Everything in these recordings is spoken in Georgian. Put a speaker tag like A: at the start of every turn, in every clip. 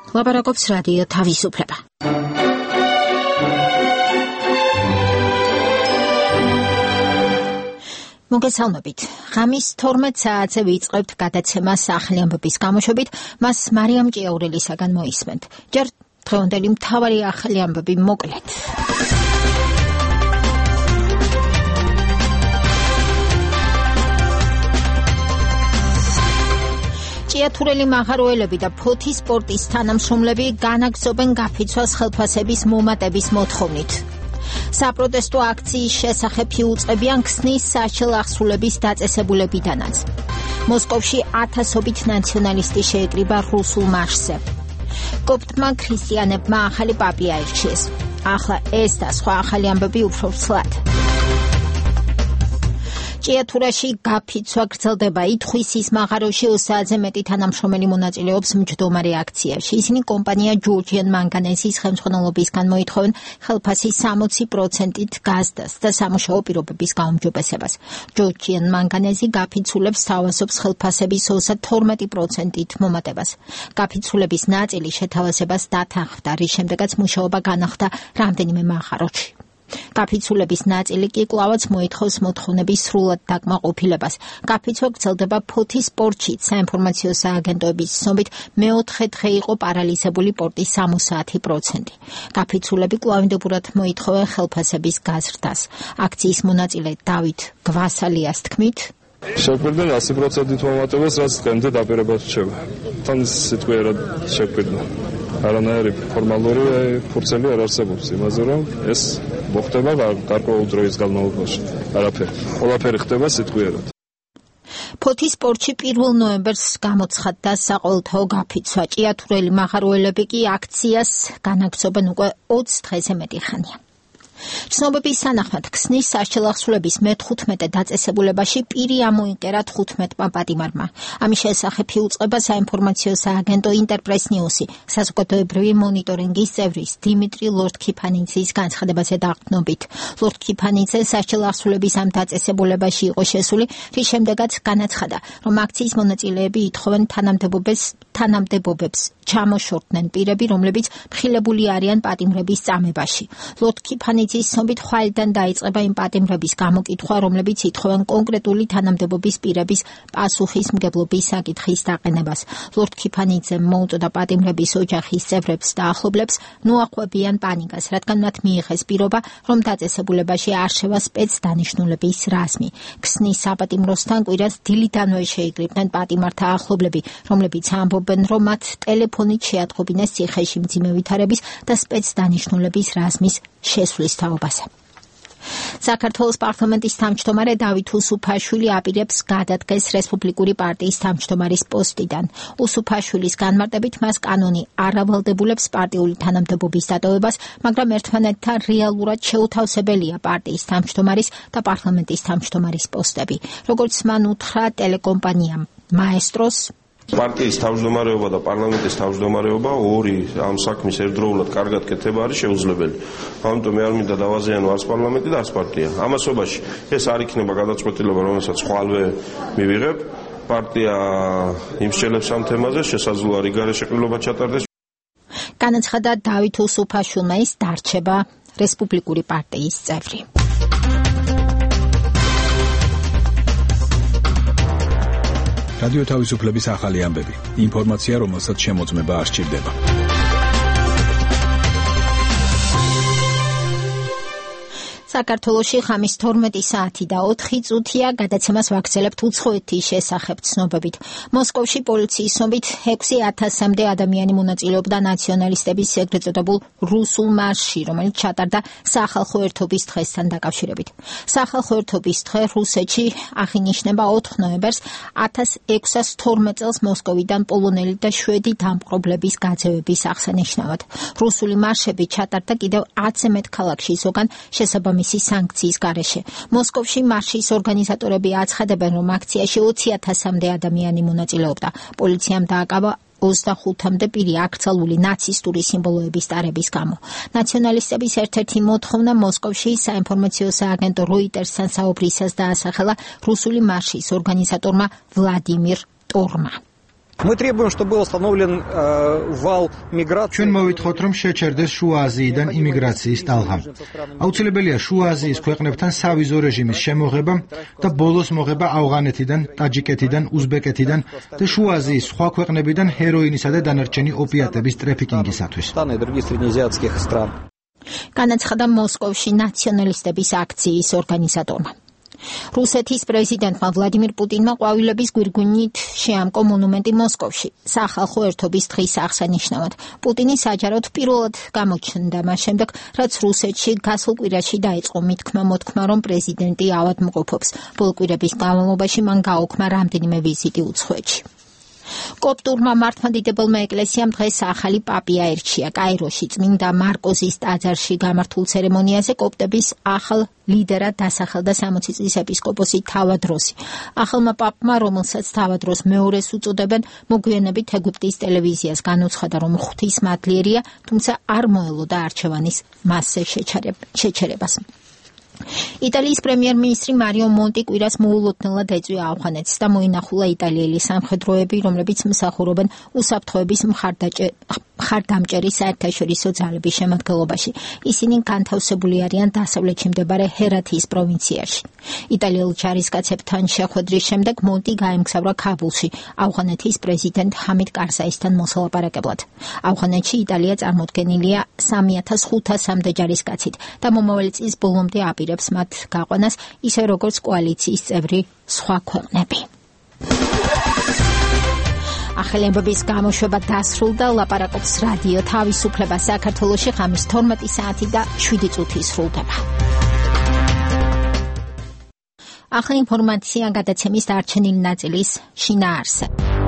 A: ლაპარაკობს რადიო თავისუფლება. მოგესალმებით. ღამის 12 საათზე ვიწყებთ გადაცემას ახალი ამბების გამოშვებით, მას მარიამ ჭიაურელისაგან მოისმენთ. ჯერ დღევანდელი მთავარი ახალი ამბები მოკლედ. ჭიათურელი მაღაროელები და ფოთის სპორტის თანამშრომლები განაგრძობენ გაფიცვას ხელფასების მომატების მოთხოვნით. საპროტესტო აქციის შესახებ იუწყებიან ქსნის საშელ აღსრულების დაწესებულებიდანაც. მოსკოვში ათასობით ნაციონალისტი შეეკრიბა რუსულ მარშზე. კოპტმა ქრისტიანებმა ახალი პაპი აირჩიეს. ახლა ეს და სხვა ახალი ამბები უფრო ცლად. ჭიათურაში გაფიცვა გრძელდება. ითხვისის მაღაროში 20-ზე მეტი თანამშრომელი მონაწილეობს მჯდომარე აქციაში. ისინი კომპანია ჯორჯიან მანგანეზის ხელმძღვანელობისგან მოითხოვენ ხელფასის 60%-ით გაზდას და სამუშაო პირობების გაუმჯობესებას. ჯორჯიან მანგანეზი გაფიცულებს თავაზობს ხელფასების 32%-ით მომატებას. გაფიცულების ნაწილი შეთავაზებას დათანხმდა, რის შემდეგაც მუშაობა განახლდა რამდენიმე მაღაროში. გაფიცულების ნაწილი კი კვლავაც მოითხოვს მოთხოვნების სრულად დაკმაყოფილებას. გაფიცვა გრძელდება ფოთის სპორტშიც. საინფორმაციო სააგენტოების ცნობით მეოთხე დღე იყო პარალიზებული პორტის 60%. გაფიცულები კვლავინდებურად მოითხოვენ ხელფასების გაზრდას. აქციის მონაწილე დავით გვასალიას თქმით,
B: შეგვიძლია 100%-ით მომატებას, რაც დღემდე დაპირებად რჩება. თან სიტყვიერად შეგვიძლია. არანაირი ფორმალური ფურცელი არ არსებობს იმაზე, რომ ეს მოხდება გარკვეულ დროის განმავლობაში. ყველაფერი ხდება სიტყვიერად.
A: ფოთის სპორტში 1 ნოემბერს გამოცხადდა საყოველთაო გაფიცვა. ჭიათურელი მაღაროელები კი აქციას განაგრძობენ უკვე 20 დღეზე მეტი ხანია. ცნობების თანახმად ქსნის საშელ აღსრულების მე-15 დაწესებულებაში პირი ამოიკერა 15-მა პატიმარმა. ამის შესახებ იუწყება საინფორმაციო სააგენტო ინტერპრეს ნიუსი. საზოგადოებრივი მონიტორინგის წევრის დიმიტრი ლორდქიფანიძის განცხადებაზე დაყრდნობით. ლორდქიფანიძე საშელ აღსრულების ამ დაწესებულებაში იყო შესული, რის შემდეგაც განაცხადა, რომ აქციის მონაწილეები ითხოვენ თანამდებობებს ჩამოშორდნენ პირები, რომლებიც მხილებული არიან პატიმრების წამებაში. ლორდქიფანიძის ცნობით ხვალიდან დაიწყება იმ პატიმრების გამოკითხვა, რომლებიც ითხოვენ კონკრეტული თანამდებობის პირების პასუხისმგებლობის საკითხის დაყენებას. ლორდქიფანიძემ მოუწოდა პატიმრების ოჯახის წევრებს და ახლობლებს ნუახვევიან პანიკას, რადგან მათ მიიღეს პირობა, რომ დაწესებულებაში არ შევა სპეცდანიშნულების რაზმი. ქსნის საპატიმროსთან კვირას დილიდანვე შეიკრიბნენ პატიმართა ახლობლები, რომლებიც ამბობენ, რომ მათ ტელეფონით შეატყობინეს ციხეში მძიმე ვითარების და სპეცდანიშნულების რაზმის შესვლის თაობაზე. საქართველოს პარლამენტის თავმჯდომარე დავით უსუფაშვილი აპირებს გადადგეს რესპუბლიკური პარტიის თავმჯდომარის პოსტიდან. უსუფაშვილის განმარტებით მას კანონი არ ავალდებულებს პარტიული თანამდებობის დატოვებას, მაგრამ ერთმანეთთან რეალურად შეუთავსებელია პარტიის თავმჯდომარის და პარლამენტის თავმჯდომარის პოსტები. როგორც მან უთხრა ტელეკომპანიამ მაესტროს,
C: პარტიის თავმჯდომარეობა და პარლამენტის თავმჯდომარეობა ორი ამ საქმის ერთდროულად კარგად კეთება არის შეუძლებელი. ამიტომ მე არ მინდა დავაზიანო არც პარლამენტი და არც პარტია. ამასობაში ეს არ იქნება გადაწყვეტილება, რომელსაც ხვალვე მივიღებ. პარტია იმსჯელებს ამ თემაზე, შესაძლოა რიგარე შეყრილობა ჩატარდეს.
A: განაცხადა დავით უსუფაშვილმა ის დარჩება რესპუბლიკური პარტიის წევრი.
D: რადიო თავისუფლების ახალი ამბები. ინფორმაცია, რომელსაც შემოწმება არ სჭირდება.
A: საქართველოში ღამის 12 საათი და 4 წუთია გადაცემას ვაგრძელებთ უცხოეთის შესახებ ცნობებით. მოსკოვში პოლიციის ცნობით 6,000-მდე ადამიანი მონაწილეობდა ნაციონალისტების ეგრეთ წოდებულ რუსულ მარშში, რომელიც ჩატარდა სახალხო ერთობის დღესთან დაკავშირებით. სახალხო ერთობის დღე რუსეთში აღინიშნება 4 ნოემბერს 1612 წელს მოსკოვიდან პოლონელი და შვედი დამპყრობლების გაძევების აღსანიშნავად. რუსული მარშები ჩატარდა კიდევ 10-ზე მეტ ქალაქში, ზოგან შესაბამისი სანქციის გარეშე. მოსკოვში მარშის ორგანიზატორები აცხადებენ, რომ აქციაში 20,000-მდე ადამიანი მონაწილეობდა. პოლიციამ დააკავა 25-მდე პირი აკრძალული ნაცისტური სიმბოლოების ტარების გამო. ნაციონალისტების ერთ-ერთი მოთხოვნა მოსკოვში საინფორმაციო სააგენტო როიტერსთან საუბრისას დაასახელა რუსული მარშის ორგანიზატორმა ვლადიმირ ტორმა.
E: Мы требуем, чтобы был установлен вал миграции.
F: ჩვენ მოვითხოვთ, რომ შეჩერდეს შუა აზიიდან იმიგრაციის ტალღა. აუცილებელია შუა აზიის ქვეყნებთან სავიზო რეჟიმის შემოღება და ბოლოს მოღება ავღანეთიდან, ტაჯიკეთიდან, უზბეკეთიდან და შუა აზიის სხვა ქვეყნებიდან ჰეროინისა და დანარჩენი ოპიატების ტრაფიკინგისათვის.
A: განაცხადა მოსკოვში ნაციონალისტების აქციის ორგანიზატორმა. რუსეთის პრეზიდენტმა ვლადიმირ პუტინმა ყვავილების გვირგვინით შეამკო მონუმენტი მოსკოვში სახალხო ერთობის დღის აღსანიშნავად. პუტინი საჯაროდ პირველად გამოჩნდა მას შემდეგ, რაც რუსეთში გასულ კვირაში დაიწყო მითქმა-მოთქმა, რომ პრეზიდენტი ავადმყოფობს. ბოლო კვირების განმავლობაში მან გაუქმა რამდენიმე ვიზიტი უცხოეთში. კოპტურმა მართლმადიდებელმა ეკლესიამ დღეს ახალი პაპი აირჩია. კაიროში წმინდა მარკოზის ტაძარში გამართულ ცერემონიაზე კოპტების ახალ ლიდერად დასახელდა 60 წლის ეპისკოპოსი თავადროსი. ახალმა პაპმა, რომელსაც თავადროს მეორეს უწოდებენ, მოგვიანებით ეგვიპტის ტელევიზიას განუცხადა, რომ ღვთისმადლიერია, თუმცა არ მოელოდა არჩევანის მასზე შეჩერებას. იტალიის პრემიერ-მინისტრი მარიო მონტი კვირას მოულოდნელად ეწვია ავღანეთს და მოინახულა იტალიელი სამხედროები, რომლებიც მსახურობენ უსაფრთხოების მხარდამჭერი საერთაშორისო ძალების შემადგენლობაში. ისინი განთავსებული არიან დასავლეთში მდებარე ჰერათის პროვინციაში. იტალიელ ჯარისკაცებთან შეხვედრის შემდეგ მონტი გაემგზავრა ქაბულში ავღანეთის პრეზიდენტ ჰამიდ კარზაისთან მოსალაპარაკებლად. ავღანეთში იტალია წარმოდგენილია 3500-მდე ჯარისკაცით და მომავალი წლის ბოლომდე აპირებს მათ გაყვანას, ისე როგორც კოალიციის წევრი სხვა ქვეყნები. ახალების გამოშვება დასრულდა. ლაპარაკობს რადიო თავისუფლება საქართველოში ღამის 12 საათი და 7 წუთი სრულდება. ახალი ინფორმაცია გადაცემის დარჩენილი ნაწილის შინაარსზე.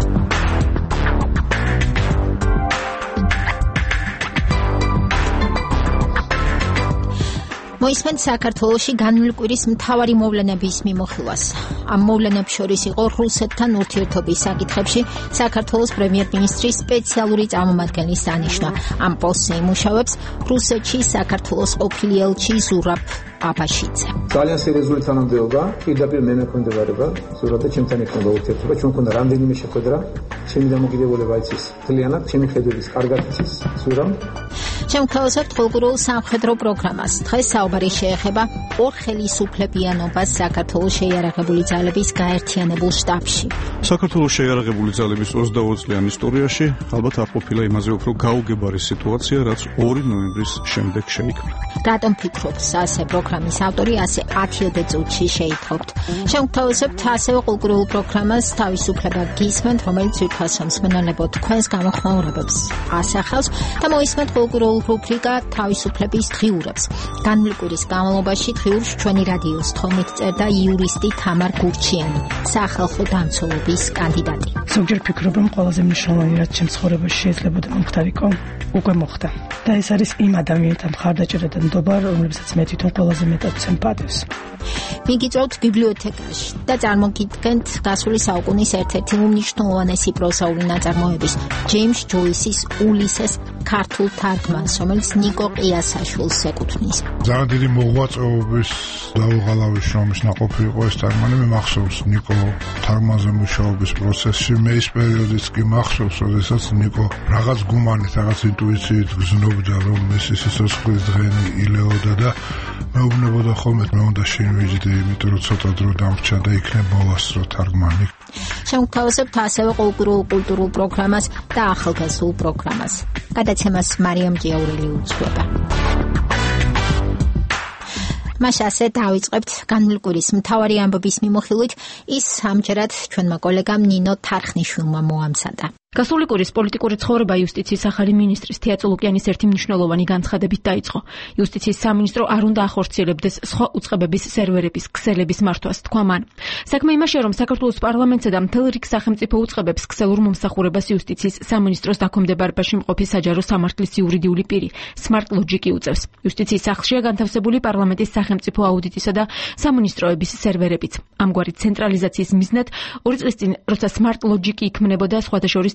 A: მოისმენთ საქართველოში განვლილი კვირის მთავარი მოვლენების მიმოხილვას. ამ მოვლენებს შორის იყო რუსეთთან ურთიერთობის საკითხებში საქართველოს პრემიერ-მინისტრის სპეციალური წარმომადგენლის დანიშვნა. ამ პოსტზე იმუშავებს რუსეთში საქართველოს ყოფილი ელჩი ზურაბ აბაშიძე.
G: ძალიან სერიოზული თანამდებობა, პირდაპირ მე მექვემდებარება, ზურაბ და ჩემთან ექნება ურთიერთობა. ჩვენ მქონდა რამდენიმე შეხვედრა, ჩემი დამოკიდებულება იცის მთლიანად, ჩემი ხედვების კარგად იცის ზურაბ.
A: შემოთავაზებთ ხოლმე სამხედრო პროგრამას. დღეს საუბარი შეეხება ორ ხელისუფლებიანობას საქართველოს შეიარაღებული ძალების გაერთიანებულ შტაბში.
H: საქართველოს შეიარაღებული ძალების 20 წლიან ისტორიაში ალბათ არ ყოფილა იმაზე უფრო გაუგებარი სიტუაცია, რაც 2 ნოემბრის შემდეგ შეიქმნა.
A: რატომ ფიქრობთ, ასე პროგრამის ავტორი ასე 10 წუთში შეითხოვთ. შემოთავაზებთ ასევე კულტურულ პროგრამას თავისუფლება გისმენთ, რომელიც ვირთვას მსმენელებო თქვენს გამოხმაურებებს ასახავს და მოისმენთ კულტურულ რუბრიკა თავისუფლების დღიურებს. განვლილი კვირის განმავლობაში დღიურს ჩვენი რადიოს თხოვნით წერდა იურისტი თამარ გურჩიანი, სახალხო დამცველობის კანდიდატი.
I: ზოგჯერ ფიქრობ, რომ ყველაზე მნიშვნელოვანი რაც ჩემს ცხოვრებაში შეიძლება მომხდარიყო, უკვე მოხდა. და ეს არის იმ ადამიანთა მხარდაჭერა და ნდობა, რომლებსაც მე თვითონ ყველაზე მეტად ვცემ.
A: მიგიწევთ ბიბლიოთეკაში და წარმოგიდგენთ გასული საუკუნის ერთ-ერთი უმნიშვნელოვანესი პროზაული ნაწარმოების ჯეიმს ჯოისის ულისეს ქართულ თარგმანს, რომელიც ნიკო ყიასაშვილს ეკუთვნის.
J: ძალიან დიდი მოღვაწეობის დაუღალავი შრომის ნაყოფი იყო ეს თარგმანი. მე მახსოვს ნიკო თარგმანზე მუშაობის პროცესში, მე ის პერიოდიც კი მახსოვს, როდესაც ნიკო რაღაც გუმანით, რაღაც ინტუიციით გზნობდა, რომ ეს სიცოცხლის დღენი ილეოდა და მეუბნებოდა ხოლმე მე უნდა შევიჯდე, იმიტომ რომ ცოტა დრო დამრჩა და იქნება მოვასწრო თარგმანი.
A: შემოთავაზებთ ასევე კულტურულ პროგრამას და ახალგაზრდულ პროგრამას. გადაცემას მარიამ ჯიაურელი უძღვება. მას ასე დავიწყებთ განვლილი კვირის მთავარი ამბების მიმოხილვით, ის ამჯერად ჩვენმა კოლეგამ ნინო თარხნიშვილმა მოამზადა.
K: გასული კვირის პოლიტიკური ცხოვრება იუსტიციის ახალი მინისტრის თეატრო ლუკიანის ერთი მნიშვნელოვანი განცხადებით დაიწყო. იუსტიციის სამინისტრო არ უნდა ახორციელებდეს სხვა უწყებების სერვერების ქსელების მართვას, თქვა მან. საქმე იმაშია, რომ საქართველოს პარლამენტსა და მთელ რიგ სახელმწიფო უწყებებს ქსელურ მომსახურებას იუსტიციის სამინისტროს დაქვემდებარებაში მყოფი საჯარო სამართლის იურიდიული პირი Smart Logic უწევს. იუსტიციის სახლშია განთავსებული პარლამენტის სახელმწიფო აუდიტისა და სამინისტროების სერვერებიც. ამგვარი ცენტრალიზაციის მიზნად 2 წლის წინ, როცა Smart Logic იქმნებოდა, სხვათა შორის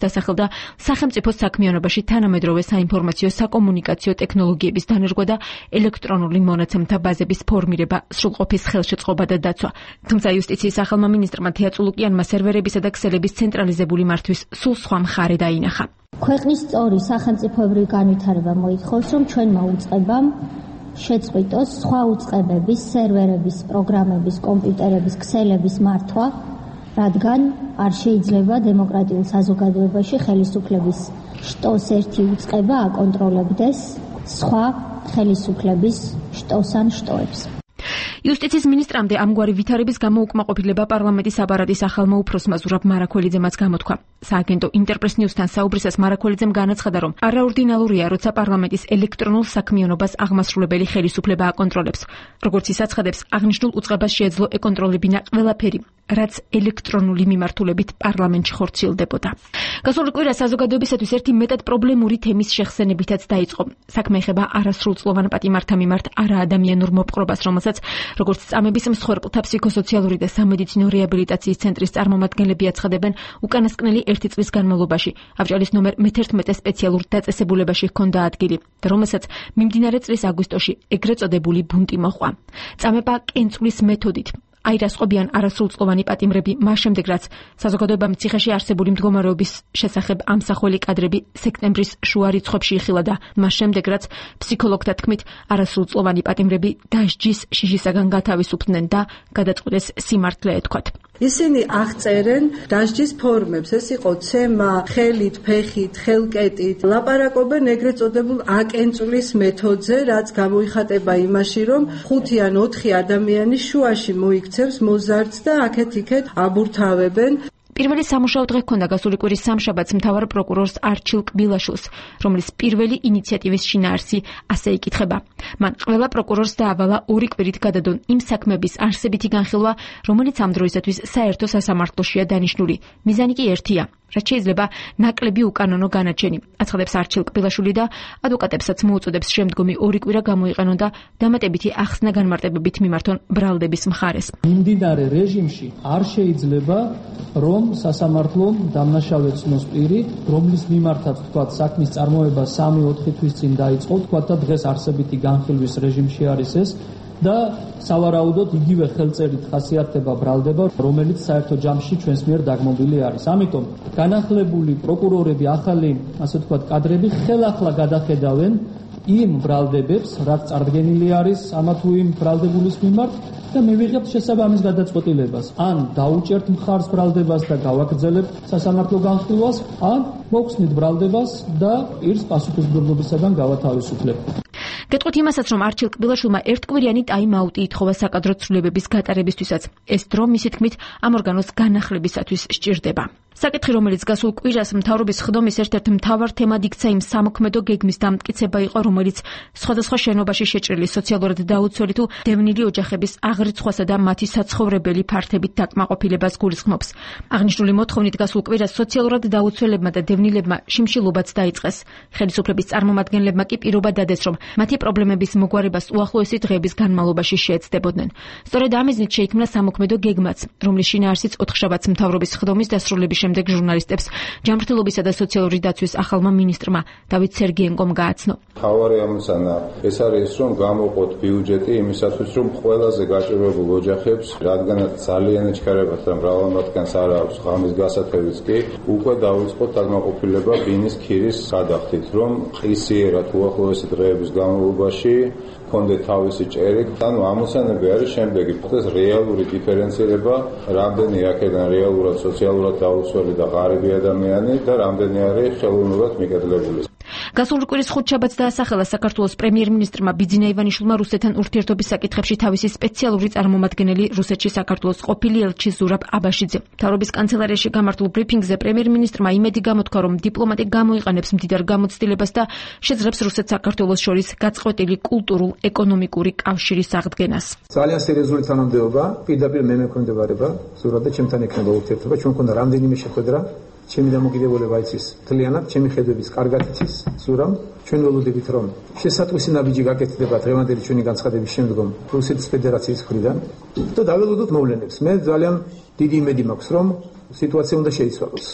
K: დასახელდა სახელმწიფო საქმიანობაში თანამედროვე საინფორმაციო საკომუნიკაციო ტექნოლოგიების დანერგვა და ელექტრონული მონაცემთა ბაზების ფორმირება, სრულყოფის ხელშეწყობა და დაცვა. თუმცა იუსტიციის ახალმა მინისტრმა თეატრულუკიანმა სერვერებისა და ქსელების ცენტრალიზებული მართვის სულ სხვა მხარე დაინახა.
L: ქვეყნის სწორი სახელმწიფოებრივი განვითარება მოითხოვს, რომ ჩვენმა უწყებამ შეწყვიტოს სხვა უწყებების, სერვერების, პროგრამების, კომპიუტერების, ქსელების მართვა, რადგან არ შეიძლება დემოკრატიულ საზოგადოებაში ხელისუფლების შტოს ერთი უწყება აკონტროლებდეს სხვა ხელისუფლების შტოს ან შტოებს.
K: იუსტიციის მინისტრამდე ამგვარი ვითარების გამო უკმაყოფილება პარლამენტის აპარატის ახალმა უფროსმა ზურაბ მარაქველიძემაც გამოთქვა. სააგენტო ინტერპრეს ნიუსთან საუბრისას მარაქველიძემ განაცხადა, რომ არაორდინალურია, როცა პარლამენტის ელექტრონულ საქმიანობას აღმასრულებელი ხელისუფლება აკონტროლებს. როგორც ის აცხადებს, აღნიშნულ უწყებას შეეძლო ეკონტროლებინა ყველაფერი, რაც ელექტრონული მიმართულებით პარლამენტში ხორციელდებოდა. გასული კვირა საზოგადოებისათვის ერთი მეტად პრობლემური თემის შეხსენებითაც დაიწყო. საქმე ეხება არასრულწლოვან პატიმართა მიმართ არაადამიანურ მოპყრობას, რომელსაც როგორც წამების მსხვერპლთა ფსიქოსოციალური და სამედიცინო რეაბილიტაციის ცენტრის წარმომადგენლები აცხადებენ, უკანასკნელი 1 წლის განმავლობაში ავჭალის ნომერ 11 სპეციალურ დაწესებულებაში ჰქონდა ადგილი, და რომელსაც მიმდინარე წლის აგვისტოში ეგრეთ წოდებული ბუნტი მოჰყვა. წამება კენწვლის მეთოდით აირასყობიან არასრულწლოვანი პატიმრები მას შემდეგ, რაც საზოგადოებამ ციხეში არსებული მდგომარეობის შესახებ ამსახველი კადრები სექტემბრის შუა რიცხვებში იხილა და მას შემდეგ, რაც ფსიქოლოგთა თქმით არასრულწლოვანი პატიმრები დასჯის შიშისაგან გათავისუფლდნენ და გადაწყვეტეს სიმართლე ეთქვათ.
M: ისინი აღწერენ დასჯის ფორმებს, ეს იყო ცემა, ხელით, ფეხით, ხელკეტით, ლაპარაკობენ ეგრეთ წოდებულ აკენწვლის მეთოდზე, რაც გამოიხატება იმაში, რომ 5 ან 4 ადამიანი შუაში მოიქცევს მოზარდს და აქეთ-იქეთ აბურთავებენ.
K: პირველი სამუშაო დღე ჰქონდა გასული კვირის სამშაბათს მთავარ პროკურორს არჩილ კბილაშვილს, რომლის პირველი ინიციატივის შინაარსი ასე იკითხება. მან ყველა პროკურორს დაავალა 2 კვირით გადადონ იმ საქმების არსებითი განხილვა, რომელიც ამ დროისათვის საერთო სასამართლოშია დანიშნული. მიზანი კი ერთია, რაც შეიძლება ნაკლები უკანონო განაჩენი, აცხადებს არჩილ კბილაშვილი და ადვოკატებსაც მოუწოდებს შემდგომი 2 კვირა გამოიყენონ და დამატებითი ახსნა განმარტებებით მიმართონ ბრალდების მხარეს.
N: მიმდინარე რეჟიმში არ შეიძლება, რომ სასამართლომ დამნაშავე ცნოს პირი, რომლის მიმართაც თქვათ საქმის წარმოება 3-4 თვის წინ დაიწყო, თქვათ და დღეს არსებითი განხილვის რეჟიმში არის ეს და სავარაუდოდ იგივე ხელწერით ხასიათდება ბრალდება, რომელიც საერთო ჯამში ჩვენს მიერ დაგმობილი არის. ამიტომ განახლებული პროკურორები, ახალი, ასე ვთქვათ, კადრები ხელახლა გადახედავენ იმ ბრალდებებს, რაც წარდგენილი არის ამა თუ იმ ბრალდებულის მიმართ და მივიღებთ შესაბამის გადაწყვეტილებას. ან დაუჭერთ მხარს ბრალდებას და გავაგრძელებთ სასამართლო განხილვას, ან მოგხსნით ბრალდებას და პირს პასუხისმგებლობისაგან გავათავისუფლებთ.
K: გეტყვით იმასაც, რომ არჩილ კბილაშვილმა ერთკვირიანი ტაიმ-აუტი ითხოვა საკადრო ცვლილებების გატარებისთვისაც. ეს დრო მისი თქმით ამ ორგანოს განახლებისათვის სჭირდება. საკითხი, რომელიც გასულ კვირას მთავრობის ხდომის ერთ-ერთ მთავარ თემად იქცა, იმ სამოქმედო გეგმის დამტკიცება იყო, რომელიც სხვადასხვა შენობაში შეჭრილი სოციალურად დაუცველი თუ დევნილი ოჯახების აღრიცხვასა და მათი საცხოვრებელი ფართებით დაკმაყოფილებას გულისხმობს. აღნიშნული მოთხოვნით გასულ კვირას სოციალურად დაუცველებმა და დევნილებმა შიმშილობაც დაიწყეს. ხელისუფლების წარმომადგენლებმა კი პირობა დადეს, რომ მათი პრობლემების მოგვარებას უახლოესი დღეების განმავლობაში შეეცდებოდნენ. სწორედ ამ მიზნით შეიქმნა სამოქმედო გეგმაც, რომლის შინაარსიც 4 შაბათს მთავრობის ხდომის დასრულების შემდეგ ჟურნალისტებს ჯანმრთელობისა და სოციალური დაცვის ახალმა მინისტრმა დავით სერგიენკომ გააცნო.
O: მთავარი ამოცანა ეს არის, რომ გამოვყოთ ბიუჯეტი იმისათვის, რომ ყველაზე გაჭირვებულ ოჯახებს, რადგანაც ძალიან ეჩქარებათ და მრავალ მათგანს არ აქვს ღამის გასათევიც კი, უკვე დავიწყოთ დაკმაყოფილება ბინის ქირის გადახდით, რომ ხისიერად უახლოესი დღეების განმავლობაში კონდეთ თავისი ჭერი, ანუ ამოცანები არის შემდეგი: ხდეს რეალური დიფერენცირება, რამდენი აქედან რეალურად სოციალურად დაუცველი და ღარიბი ადამიანი და რამდენი არის ხელოვნურად მიკედლებული.
K: გასული კვირის ხუთშაბათს დაასახელა საქართველოს პრემიერ-მინისტრმა ბიძინა ივანიშვილმა რუსეთთან ურთიერთობის საკითხებში თავისი სპეციალური წარმომადგენელი რუსეთში საქართველოს ყოფილი ელჩი ზურაბ აბაშიძე. მთავრობის კანცელარიაში გამართულ ბრიფინგზე პრემიერ-მინისტრმა იმედი გამოთქვა, რომ დიპლომატი გამოიყენებს მდიდარ გამოცდილებას და შეძრებს რუსეთ-საქართველოს შორის გაწყვეტილი კულტურულ ეკონომიკური კავშირის აღდგენას.
G: ძალიან სერიოზული თანამდებობა, პირდაპირ მე მექვემდებარება, ზურაბ და ჩემთან ექნება ურთიერთობა, ჩვენ მქონდა რამდენიმე შეხვედრა. ჩემი დამოკიდებულება იცის მთლიანად, ჩემი ხედვების კარგად იცის ზურაბ. ჩვენ ველოდებით, რომ შესატყვისი ნაბიჯი გაკეთდება დღევანდელი ჩვენი განცხადების შემდგომ რუსეთის ფედერაციის მხრიდან და დაველოდოთ მოვლენებს. მე ძალიან დიდი იმედი მაქვს, რომ სიტუაცია უნდა შეიცვალოს.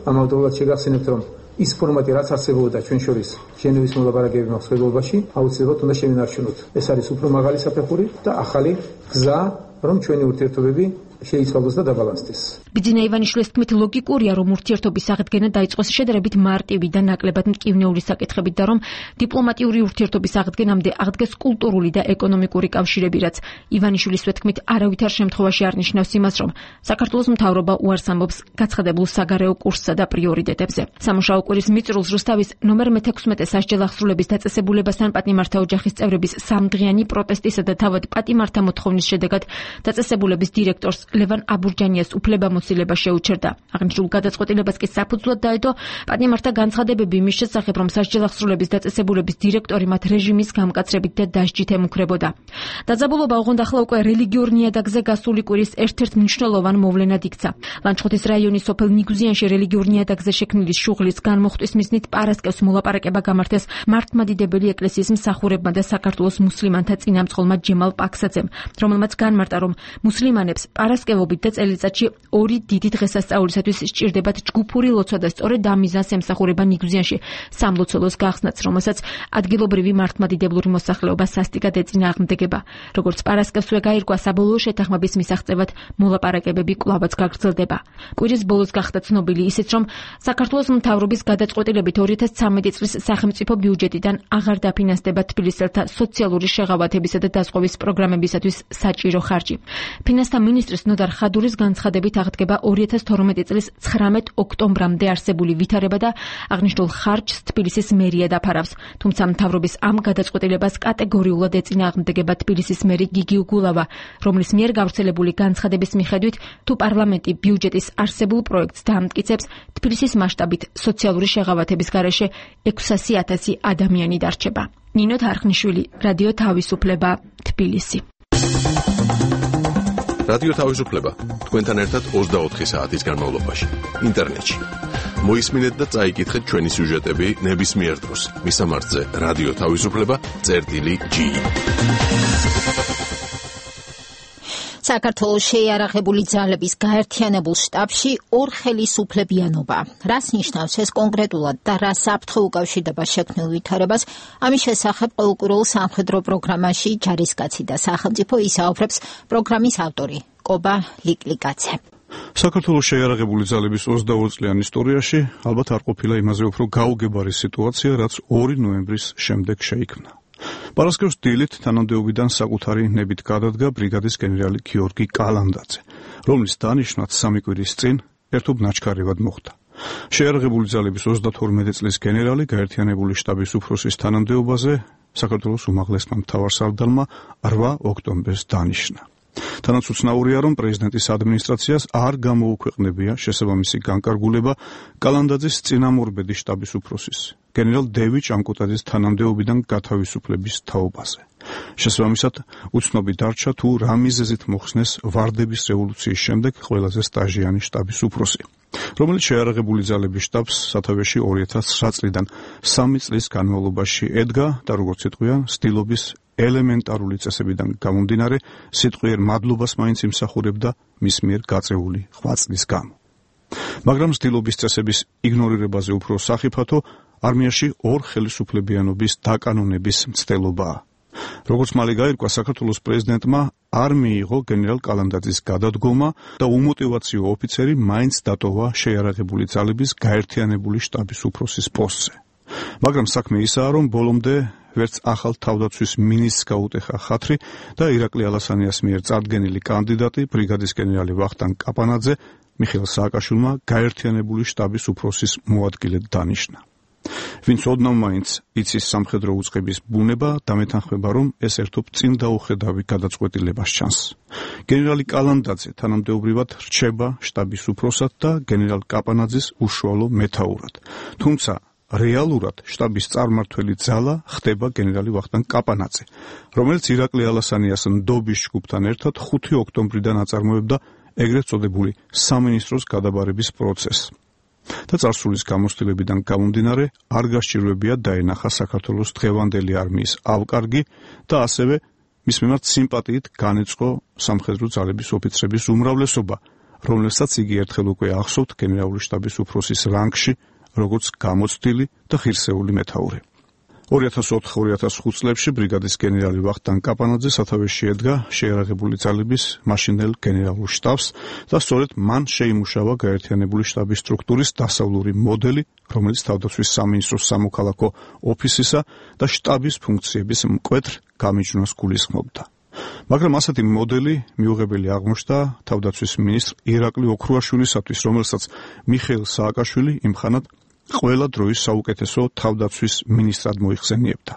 G: ამავდროულად შეგახსენებთ, რომ ის ფორმატი რაც არსებობდა ჩვენ შორის ჟენევის მოლაპარაკებების მსხვერპლობაში, აუცილებლად უნდა შევინარჩუნოთ. ეს არის უფრო მაღალი საფეხური და ახალი გზა, რომ ჩვენი ურთიერთობები შეიცვალოს და დაბალანსდეს.
K: ბიძინა ივანიშვილის თქმით, ლოგიკურია, რომ ურთიერთობის აღდგენა დაიწყოს შედარებით მარტივი და ნაკლებად მტკივნეული საკითხებით და რომ დიპლომატიური ურთიერთობის აღდგენამდე აღდგეს კულტურული და ეკონომიკური კავშირები, რაც ივანიშვილის თქმით არავითარ შემთხვევაში არ ნიშნავს იმას, რომ საქართველოს მთავრობა უარს ამბობს გაცხადებულ საგარეო კურსსა და პრიორიტეტებზე. სამუშაო კვირის მიწურულს რუსთავის ნომერ 16 სასჯელ აღსრულების დაწესებულებასთან პატიმართა ოჯახის წევრების სამდღიანი პროტესტისა და თავად პატიმართა მოთხოვნის შედეგად დაწესებულების დირექტორს ლევან აბურჯანიას უფლებამოსილება შეუჩერდა. აღნიშნულ გადაწყვეტილებას კი საფუძვლად დაედო პატიმართა განცხადებები მის შესახებ, რომ სასჯელ აღსრულების დაწესებულების დირექტორი მათ რეჟიმის გამკაცრებით და დასჯით ემუქრებოდა. დაძაბულობა ოღონდ ახლა უკვე რელიგიურ ნიადაგზე გასული კვირის ერთ-ერთ მნიშვნელოვან მოვლენად იქცა. ლანჩხუთის რაიონის სოფელ ნიგუზიანში რელიგიურ ნიადაგზე შექმნილი შუღლის განმოხტვის მიზნით პარასკევს მოლაპარაკება გამართეს მართლმადიდებელი ეკლესიის მსახურებმა და საქართველოს მუსლიმანთა წინამძღოლმა ჯემალ პაქსაძემ, რომელმაც განმარტა, რომ მუსლიმანებს პარასკევობით და წელიწადში 2 დიდი დღესასწაულისათვის სჭირდებათ ჯგუფური ლოცვა და სწორედ ამ მიზანს ემსახურება ნიგუზიანში სამლოცველოს გახსნაც, რომელსაც ადგილობრივი მართლმადიდებლური მოსახლეობა სასტიკად ეწინააღმდეგება. როგორც პარასკევსვე გაირკვა, საბოლოო შეთანხმების მისაღწევად მოლაპარაკებები კვლავაც გაგრძელდება. კვირის ბოლოს გახდა ცნობილი ისიც, რომ საქართველოს მთავრობის გადაწყვეტილებით 2013 წლის სახელმწიფო ბიუჯეტიდან აღარ დაფინანსდება თბილისელთა სოციალური შეღავათებისა და დაზღვევის პროგრამებისათვის საჭირო ხარჯი. ფინანსთა მინისტრის ნოდარ ხადურის განცხადებით აღდგება 2012 წლის 19 ოქტომბრამდე არსებული ვითარება და აღნიშნულ ხარჯს თბილისის მერია დაფარავს. თუმცა მთავრობის ამ გადაწყვეტილებას კატეგორიულად ეწინააღმდეგება თბილისის მერი გიგი უგულავა, რომლის მიერ გავრცელებული განცხადების მიხედვით, თუ პარლამენტი ბიუჯეტის არსებულ პროექტს დაამტკიცებს, თბილისის მასშტაბით სოციალური შეღავათების გარეშე 600,000 ადამიანი დარჩება. ნინო თარხნიშვილი, რადიო თავისუფლება, თბილისი.
P: რადიო თავისუფლება თქვენთან ერთად 24 საათის განმავლობაში ინტერნეტში. მოისმინეთ და წაიკითხეთ ჩვენი სიუჟეტები ნებისმიერ დროს. მისამართზე რადიო თავისუფლება.ge.
A: საქართველოს შეიარაღებული ძალების გაერთიანებულ შტაბში ორხელისუფლებიანობა. რას ნიშნავს ეს კონკრეტულად და რა საფრთხე უკავშირდება შექმნილ ვითარებას? ამის შესახებ ყოველკვირეულ სამხედრო პროგრამაში ჯარისკაცი და სახელმწიფო ისაუბრებს პროგრამის ავტორი კობა ლიკლიკაცე.
H: საქართველოს შეიარაღებული ძალების 22 წლიან ისტორიაში ალბათ არ ყოფილა იმაზე უფრო გაუგებარი სიტუაცია, რაც 2 ნოემბრის შემდეგ შეიქმნა. პარასკევს დილით თანამდებობიდან საკუთარი ნებით გადადგა ბრიგადის გენერალი გიორგი კალანდაძე, რომლის დანიშვნად 3 კვირის წინ ერთობ ნაჩქარევად მოხდა. შეიარაღებული ძალების 32 წლის გენერალი გაერთიანებული შტაბის უფროსის თანამდებობაზე საქართველოს უმაღლესმა მთავარსარდალმა 8 ოქტომბერს დანიშნა. თანაც უცნაურია, რომ პრეზიდენტის ადმინისტრაციას არ გამოუქვეყნებია შესაბამისი განკარგულება კალანდაძის წინამორბედი შტაბის უფროსის გენერალ დევი ჭანკუტაძის თანამდებობიდან გათავისუფლების თაობაზე. შესაბამისად, უცნობი დარჩა თუ რა მიზეზით მოხსნეს ვარდების რევოლუციის შემდეგ ყველაზე სტაჟიანი შტაბის უფროსი, რომელიც შეიარაღებული ძალების შტაბს სათავეში 2009 წლიდან 3 წლის განმავლობაში ედგა და როგორც იტყვიან, სტილობის ელემენტარული წესებიდან გამომდინარე, სიტყვიერ მადლობას მაინც იმსახურებდა მის მიერ გაწეული 8 წლის გამო. მაგრამ სტილობის წესების იგნორირებაზე უფრო სახიფათო არმიაში ორხელისუფლებიანობის დაკანონების მცდელობაა. როგორც მალე გაირკვა, საქართველოს პრეზიდენტმა არ მიიღო გენერალ კალანდაძის გადადგომა და უმოტივაციო ოფიცერი მაინც დატოვა შეიარაღებული ძალების გაერთიანებული შტაბის უფროსის პოსტზე. მაგრამ საქმე ისაა, რომ ბოლომდე ვერც ახალ თავდაცვის მინისტრს გაუტეხა ხათრი და ირაკლი ალასანიას მიერ წარდგენილი კანდიდატი ბრიგადის გენერალი ვახტანგ კაპანაძე მიხეილ სააკაშვილმა გაერთიანებული შტაბის უფროსის მოადგილედ დანიშნა. ვინც ოდნავ მაინც იცის სამხედრო უწყების ბუნება, დამეთანხმება, რომ ეს ერთობ წინ დაუხედავი გადაწყვეტილებას ჩანს. გენერალი კალანდაძე თანამდებობრივად რჩება შტაბის უფროსად და გენერალ კაპანაძის უშუალო მეთაურად. თუმცა რეალურად შტაბის წარმმართველი ძალა ხდება გენერალი ვახტანგ კაპანაძე, რომელიც ირაკლი ალასანიას ნდობის ჯგუფთან ერთად 5 ოქტომბრიდან აწარმოებდა ეგრეთ წოდებული სამინისტროს გადაბარების პროცესს. და წარსულის გამოცდილებიდან გამომდინარე არ გასჭირვებია დაენახა საქართველოს დღევანდელი არმიის ავკარგი და ასევე მის მიმართ სიმპათიით განეწყო სამხედრო ძალების ოფიცრების უმრავლესობა, რომელსაც იგი ერთხელ უკვე ახსოვთ გენერალური შტაბის უფროსის რანგში, როგორც გამოცდილი და ღირსეული მეთაური. 2004-2005 წლებში ბრიგადის გენერალი ვახტანგ კაპანაძე სათავეში ედგა შეიარაღებული ძალების მაშინდელ გენერალურ შტაბს და სწორედ მან შეიმუშავა გაერთიანებული შტაბის სტრუქტურის დასავლური მოდელი, რომელიც თავდაცვის სამინისტროს სამოქალაქო ოფისისა და შტაბის ფუნქციების მკვეთრ გამიჯვნას გულისხმობდა. მაგრამ ასეთი მოდელი მიუღებელი აღმოჩნდა თავდაცვის მინისტრ ირაკლი ოქრუაშვილისათვის, რომელსაც მიხეილ სააკაშვილი იმხანად ყველა დროის საუკეთესო თავდაცვის მინისტრად მოიხსენიებდა.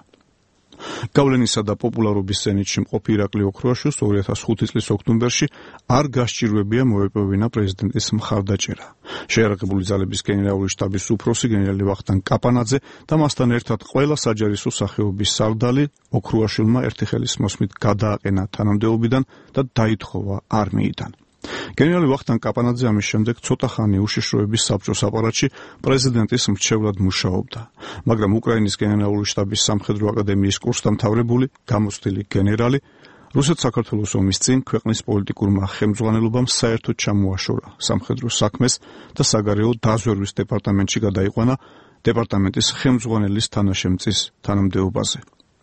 H: გავლენისა და პოპულარობის ზენიტში მყოფ ირაკლი ოქრუაშვილს 2005 წლის ოქტომბერში არ გასჭირვებია მოეპოვინა პრეზიდენტის მხარდაჭერა. შეიარაღებული ძალების გენერალური შტაბის უფროსი გენერალი ვახტანგ კაპანაძე და მასთან ერთად ყველა საჯარისო სახეობის სარდალი ოქრუაშვილმა ერთი ხელის მოსმით გადააყენა თანამდებობიდან და დაითხოვა არმიიდან. გენერალი ვახტანგ კაპანაძე ამის შემდეგ ცოტა ხანი უშიშროების საბჭოს აპარატში პრეზიდენტის მრჩევლად მუშაობდა, მაგრამ უკრაინის გენერალური შტაბის სამხედრო აკადემიის კურსდამთავრებული, გამოცდილი გენერალი რუსეთ-საქართველოს ომის წინ ქვეყნის პოლიტიკურმა ხელმძღვანელობამ საერთოდ ჩამოაშორა სამხედრო საქმეს და საგარეო დაზვერვის დეპარტამენტში გადაიყვანა დეპარტამენტის ხელმძღვანელის თანაშემწის თანამდებობაზე.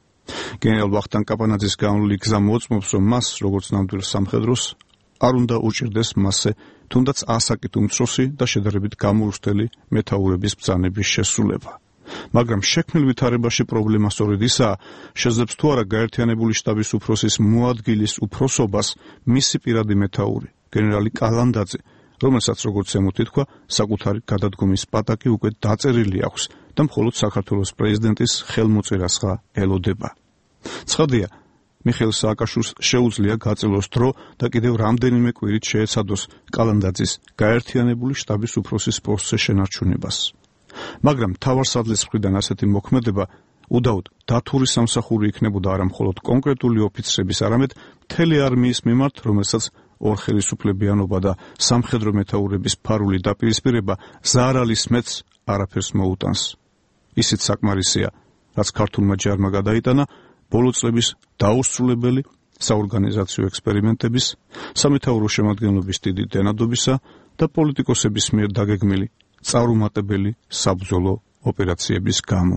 H: გენერალ ვახტანგ კაპანაძის განვლილი გზა მოწმობს, რომ მას, როგორც ნამდვილ სამხედროს, არ უნდა უჭირდეს მასზე თუნდაც ასაკით უმცროსი და შედარებით გამორუსტელი მეთაურების ბრძანების შესრულება. მაგრამ შექმნილ ვითარებაში პრობლემა სწორედ ისაა, შეძლებს თუ არა გაერთიანებული შტაბის უფროსის მოადგილის უფროსობას მისი პირადი მეთაური, გენერალი კალანდაძე, რომელსაც როგორც ზემოთ ითქვა, საკუთარი გადადგომის პატაკი უკვე დაწერილი აქვს და მხოლოდ საქართველოს პრეზიდენტის ხელმოწერასღა ელოდება. ცხადია, მიხეილ სააკაშვილს შეუძლია გაწელოს დრო და კიდევ რამდენიმე კვირით შეეცადოს კალანდაძის გაერთიანებული შტაბის უფროსის პოსტზე შენარჩუნებას. მაგრამ მთავარსარდლის მხრიდან ასეთი მოქმედება უდაოდ დათური სამსახური იქნებოდა არა მხოლოდ კონკრეტული ოფიცრების, არამედ მთელი არმიის მიმართ, რომელსაც ორხელისუფლებიანობა და სამხედრო მეთაურების ფარული დაპირისპირება ზარალის მეც არაფერს მოუტანს. ისიც საკმარისია, რაც ქართულმა ჯარმა გადაიტანა ბოლო წლების დაუსრულებელი საორგანიზაციო ექსპერიმენტების, სამეთაურო შემადგენლობის დიდი დენადობისა და პოლიტიკოსების მიერ დაგეგმილი წარუმატებელი საბრძოლო ოპერაციების გამო.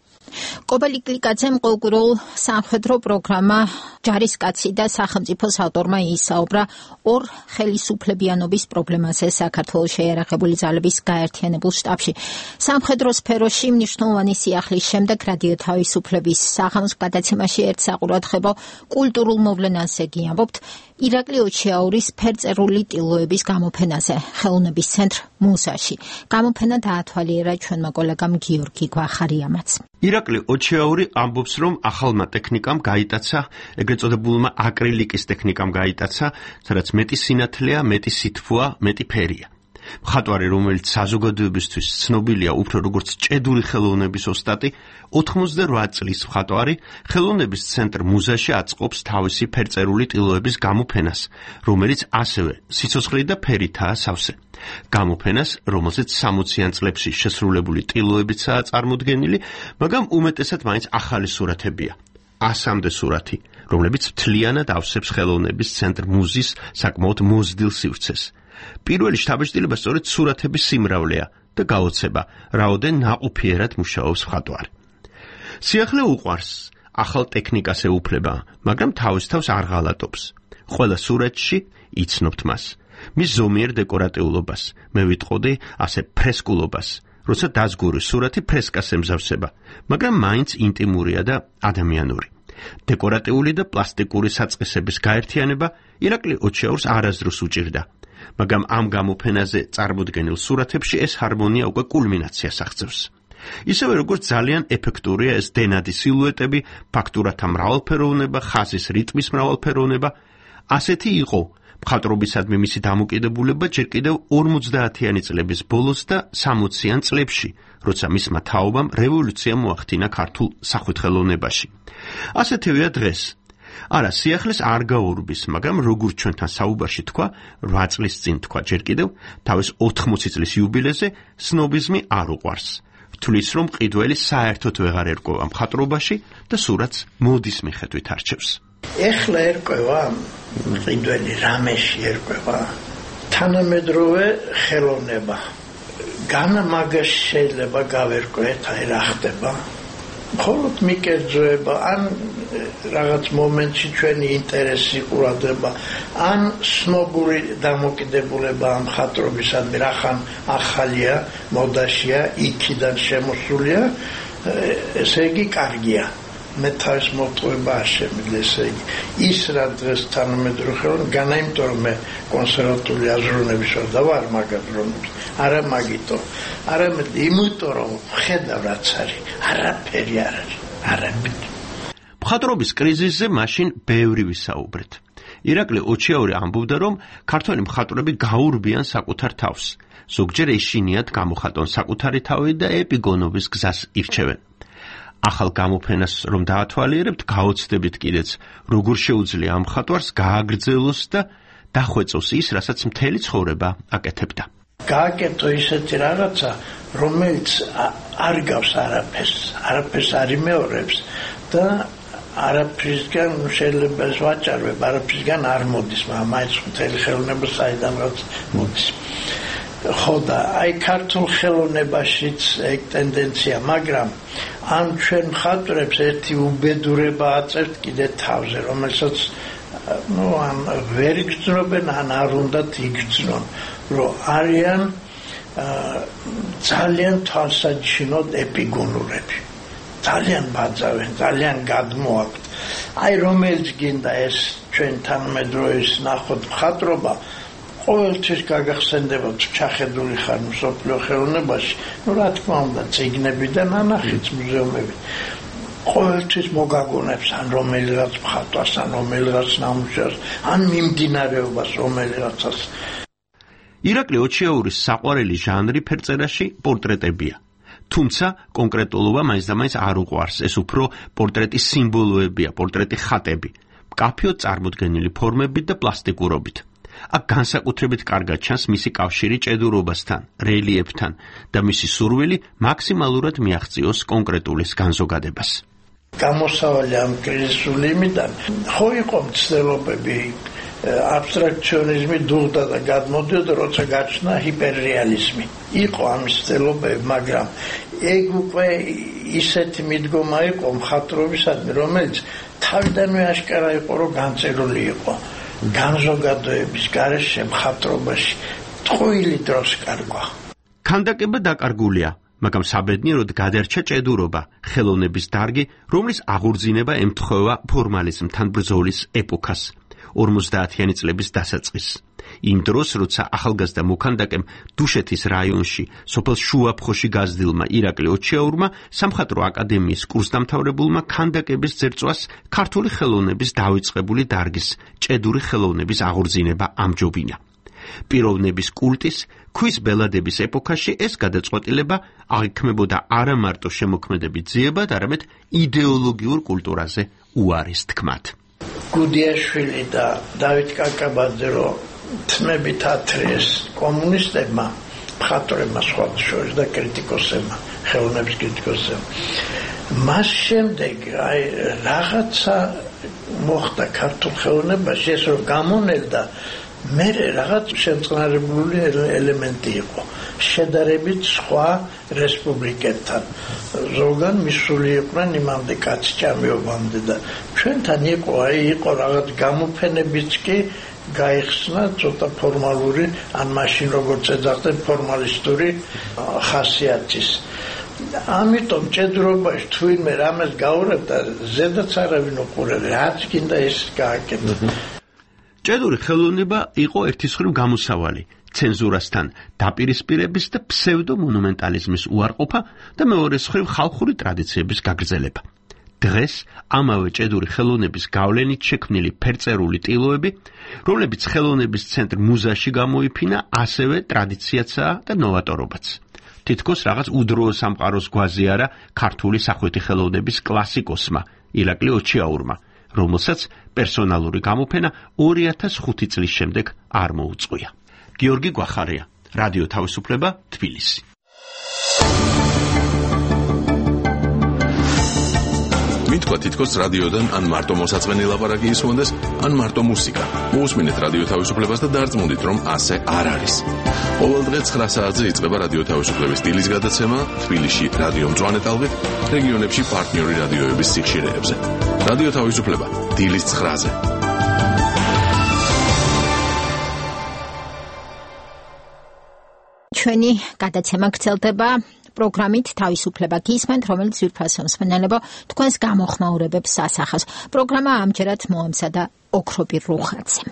A: კობალი კლიკაძემ ყოველგვარულ სამხედრო პროგრამა ჯარისკაცი და სახელმწიფოს ავტორმა ისაუბრა ორ ხელისუფლებიანობის პრობლემაზე საქართველოს შეიარაღებული ძალების გაერთიანებულ შტაბში. სამხედრო სფეროში მნიშვნელოვანი სიახლის შემდეგ რადიო თავისუფლების საღამოს გადაცემაში ერთსაყურადღებო კულტურულ მოვლენას გიამბობთ ირაკლი ოჩიაურის ფერწერული ტილოების გამოფენაზე ხელოვნების ცენტრ მუსაში. გამოფენა დაათვალიერა ჩვენმა კოლეგამ გიორგი გვახარიამაც.
Q: ირაკლი ოჩიაური ამბობს, რომ ახალმა ტექნიკამ გაიტაცა, ეგრეთ წოდებულმა აკრილიკის ტექნიკამ გაიტაცა, სადაც მეტი სინათლეა, მეტი სითბოა, მეტი ფერია. მხატვარი, რომელიც საზოგადოებისთვის ცნობილია უფრო როგორც ჭედური ხელოვნების ოსტატი, 88 წლის მხატვარი ხელოვნების ცენტრ მუზაში აწყობს თავისი ფერწერული ტილოების გამოფენას, რომელიც ასევე სიცოცხლე და ფერითაა სავსე. გამოფენას, რომელზეც 60-იან წლებში შესრულებული ტილოებიცაა წარმოდგენილი, მაგრამ უმეტესად მაინც ახალი სურათებია. 100-მდე სურათი, რომლებიც მთლიანად ავსებს ხელოვნების ცენტრ მუზის საკმაოდ მოზრდილ სივრცეს. პირველი შთაბეჭდილება სწორედ სურათების სიმრავლეა და გაოცება, რაოდენ ნაყოფიერად მუშაობს მხატვარი. სიახლე უყვარს, ახალ ტექნიკას ეუფლება, მაგრამ თავის თავს არ ღალატობს. ყველა სურათში იცნობთ მას. მის ზომიერ დეკორატიულობას, მე ვიტყოდი ასე ფრესკულობას, როცა დაზგური სურათი ფრესკას ემზავსება, მაგრამ მაინც ინტიმურია და ადამიანური. დეკორატიული და პლასტიკური საწყისების გაერთიანება ირაკლი ოჩიაურს არასდროს უჭირდა, მაგრამ ამ გამოფენაზე წარმოდგენილ სურათებში ეს ჰარმონია უკვე კულმინაციას აღწევს. ისევე როგორც ძალიან ეფექტურია ეს დენადი სილუეტები, ფაქტურათა მრავალფეროვნება, ხაზის რიტმის მრავალფეროვნება, ასეთი იყო მხატვრობისადმი მისი დამოკიდებულება ჯერ კიდევ 50-იანი წლების ბოლოს და 60-იან წლებში, როცა მისმა თაობამ რევოლუცია მოახდინა ქართულ სახვითხელოვნებაში. ასეთივეა დღეს. არა, სიახლეს არ გაურბის, მაგრამ როგორც ჩვენთან საუბარში თქვა, 8 წლის წინ თქვა ჯერ კიდევ, თავის 80 წლის იუბილეზე სნობიზმი არ უყვარს. თulis რომ ყიდველი საერთოდ ვეღარ ერკვევა მხატვრობაში და სურათს მოდის მიხედვით არჩევს.
R: ეხლა ერკვევა ყიდველი რამეში ერკვევა თანამედროვე ხელოვნება. განმაგაში შეიძლება გავერკვეთ, აი რა ხდება. მხოლოდ მიკერძოება, ან რაღაც მომენტში ჩვენი ინტერესი ყურადღება, ან სნობური დამოკიდებულება ამ მხატვრობისადმი, რახან ახალია, მოდაშია, იქიდან შემოსულია, ესე იგი კარგია. მე თავის მოტყუება არ შემიძლია, ესე იგი ის რა დღეს თანამედროვე ხელოვნება, განა იმიტომ რომ მე კონსერვატული აზროვნების ვარ და ვარ მაგ აზროვნების, არა მაგიტო, არამედ იმიტომ რომ ხედავ რაც არის, არაფერი არ არის, არაფერი.
Q: მხატვრობის კრიზისზე მაშინ ბევრი ვისაუბრეთ. ირაკლი ოჩიაური ამბობდა, რომ ქართველი მხატვრები გაურბიან საკუთარ თავს. ზოგჯერ ეშინიათ გამოხატონ საკუთარი თავი და ეპიგონობის გზას ირჩევენ. ახალ გამოფენას რომ დაათვალიერებთ, გაოცდებით კიდეც, როგორ შეუძლია ამ მხატვარს გააგრძელოს და დახვეწოს ის, რასაც მთელი ცხოვრება აკეთებდა.
R: გააკეთო ისეთი რაღაცა, რომელიც არ გავს არაფერს არ იმეორებს და არაფრისგან შეიძლება ვაჭარებ, არაფრისგან არ მოდის, მაგრამ მაინც მთელი ხელოვნება საიდანაც მოდის. ხო და აი ქართულ ხელოვნებაშიც ეგ ტენდენცია, მაგრამ ამ ჩვენ მხატვრებს ერთი უბედურება აწევთ კიდე თავზე, რომელსაც ან ვერ იგრძნობენ, ან არ უნდათ იგრძნონ, რომ არიან ძალიან თვალსაჩინოდ ეპიგონურები. ძალიან ბაძავენ, ძალიან გადმოაქვთ. აი რომელიც გინდა ეს ჩვენ თანამედროვეის ნახოთ მხატვრობა, ყოველთვის გაგახსენდება თუ ჩახედული ხარ მსოფლიო ხელოვნებაში, რა თქმა უნდა, წიგნებიდან ანახით მუზეუმები. ყოველთვის მოგაგონებს ან რომელიღაც მხატვარს, ან რომელიღაც ნამუშევრს, ან მიმდინარეობას რომელიღაცას.
Q: ირაკლი ოჩიაურის საყვარელი ჟანრი ფერწერაში პორტრეტებია. თუმცა კონკრეტულობა მაინც და მაინც არ უყვარს, ეს უფრო პორტრეტის სიმბოლოებია, პორტრეტი ხატები, მკაფიოდ წარმოდგენილი ფორმებით და პლასტიკურობით. აქ განსაკუთრებით კარგად ჩანს მისი კავშირი ჭედურობასთან, რელიეფთან და მისი სურვილი მაქსიმალურად მიაღწიოს კონკრეტულის განზოგადებას.
R: გამოსავალი ამ კრიზისული იმიდან, ხო იყო მცდელობები, აბსტრაქციონიზმი დუღდა და გადმოდიოდა, როცა გაჩნდა ჰიპერრეალიზმი. იყო ამის მცდელობები, მაგრამ ეგ უკვე ისეთი მიდგომა იყო მხატვრობისადმი, რომელიც თავიდანვე აშკარა იყო, რომ განწერული იყო. განზოგადოების გარეშე მხატვრობაში ტყუილი დროს კარგვა.
Q: ქანდაკება დაკარგულია, მაგრამ საბედნიეროდ გადარჩა ჭედურობა, ხელოვნების დარგი, რომლის აღორძინება ემთხვევა ფორმალიზმთან ბრძოლის ეპოქას, 50-იანი წლების დასაწყისს. იმ დროს, როცა ახალგაზრდა მოქანდაკემ დუშეთის რაიონში, სოფელ შუაფხოში გაზრდილმა ირაკლი ოჩიაურმა, სამხატვრო აკადემიის კურსდამთავრებულმა ქანდაკების ძერწვას ქართული ხელოვნების დავიწყებული დარგის, ჭედური ხელოვნების აღორძინება ამჯობინა. პიროვნების კულტის, ქვის ბელადების ეპოქაში ეს გადაწყვეტილება აღიქმებოდა არა მარტო შემოქმედებით ძიებად, არამედ იდეოლოგიურ კულტურაზე უარის თქმად.
R: გუდიაშვილი და დავით კაკაბაძე რომ თმებით ათრიეს კომუნისტებმა, მხატვრებმა სხვადასხვა და კრიტიკოსებმა, ხელოვნების კრიტიკოსებმა. მას შემდეგ აი რაღაცა მოხდა ქართულ ხელოვნებაში, ეს რომ გამონელდა, მე რაღაც შემწყნარებული ელემენტი იყო. შედარებით სხვა რესპუბლიკეთთან. ზოგან მისული იყვნენ იმამდე კაცი ჭამეობამდე და ჩვენთან იყო რაღაც გამოფენებიც კი გაიხსნა ცოტა ფორმალური, ან მაშინ როგორც ეძახდნენ ფორმალისტური ხასიათის. ამიტომ ჭედურობაში თუ ვინმე რამეს გაურევდა, ზედაც არავინ უყურებდა, რაც გინდა ეს გააკეთა.
Q: ჭედური ხელოვნება იყო ერთის მხრივ გამოსავალი, ცენზურასთან დაპირისპირების და ფსევდომონუმენტალიზმის უარყოფა და მეორეს მხრივ ხალხური ტრადიციების გაგრძელება. დღეს ამავე ჭედური ხელოვნების გავლენით შექმნილი ფერწერული ტილოები, რომლებიც ხელოვნების ცენტრ მუზაში გამოიფინა, ასევე ტრადიციაცაა და ნოვატორობაც. თითქოს რაღაც უდროო სამყაროს გვაზი არა ქართული სახვითი ხელოვნების კლასიკოსმა ირაკლი ოჩიაურმა, რომელსაც პერსონალური გამოფენა 2005 წლის შემდეგ არ მოუწყვია. გიორგი გვახარია, რადიო თავისუფლება, თბილისი.
P: მითქვა თითქოს რადიოდან ან მარტო მოსაწყენი ლაპარაკი ისმონდეს, ან მარტო მუსიკა. მოусმინეთ რადიო თავისუფლებას და დარწმუნდით, რომ ასე არ არის. ყოველ დღე 9 საათზე იწყება რადიო თავისუფლების დილის გადაცემა თბილისში რადიო მწვანე ტალღით, რეგიონებში პარტნიორი რადიოების სიხშირეებზე. რადიო თავისუფლება დილის 9-ზე.
A: ჩვენი გადაცემა გრძელდება პროგრამით თავისუფლება გისმენთ, რომელიც ძვირფასო მსმენელებო თქვენს გამოხმაურებებს ასახავს. პროგრამა ამჯერად მოამზადა ოქრობი რუხაძემ.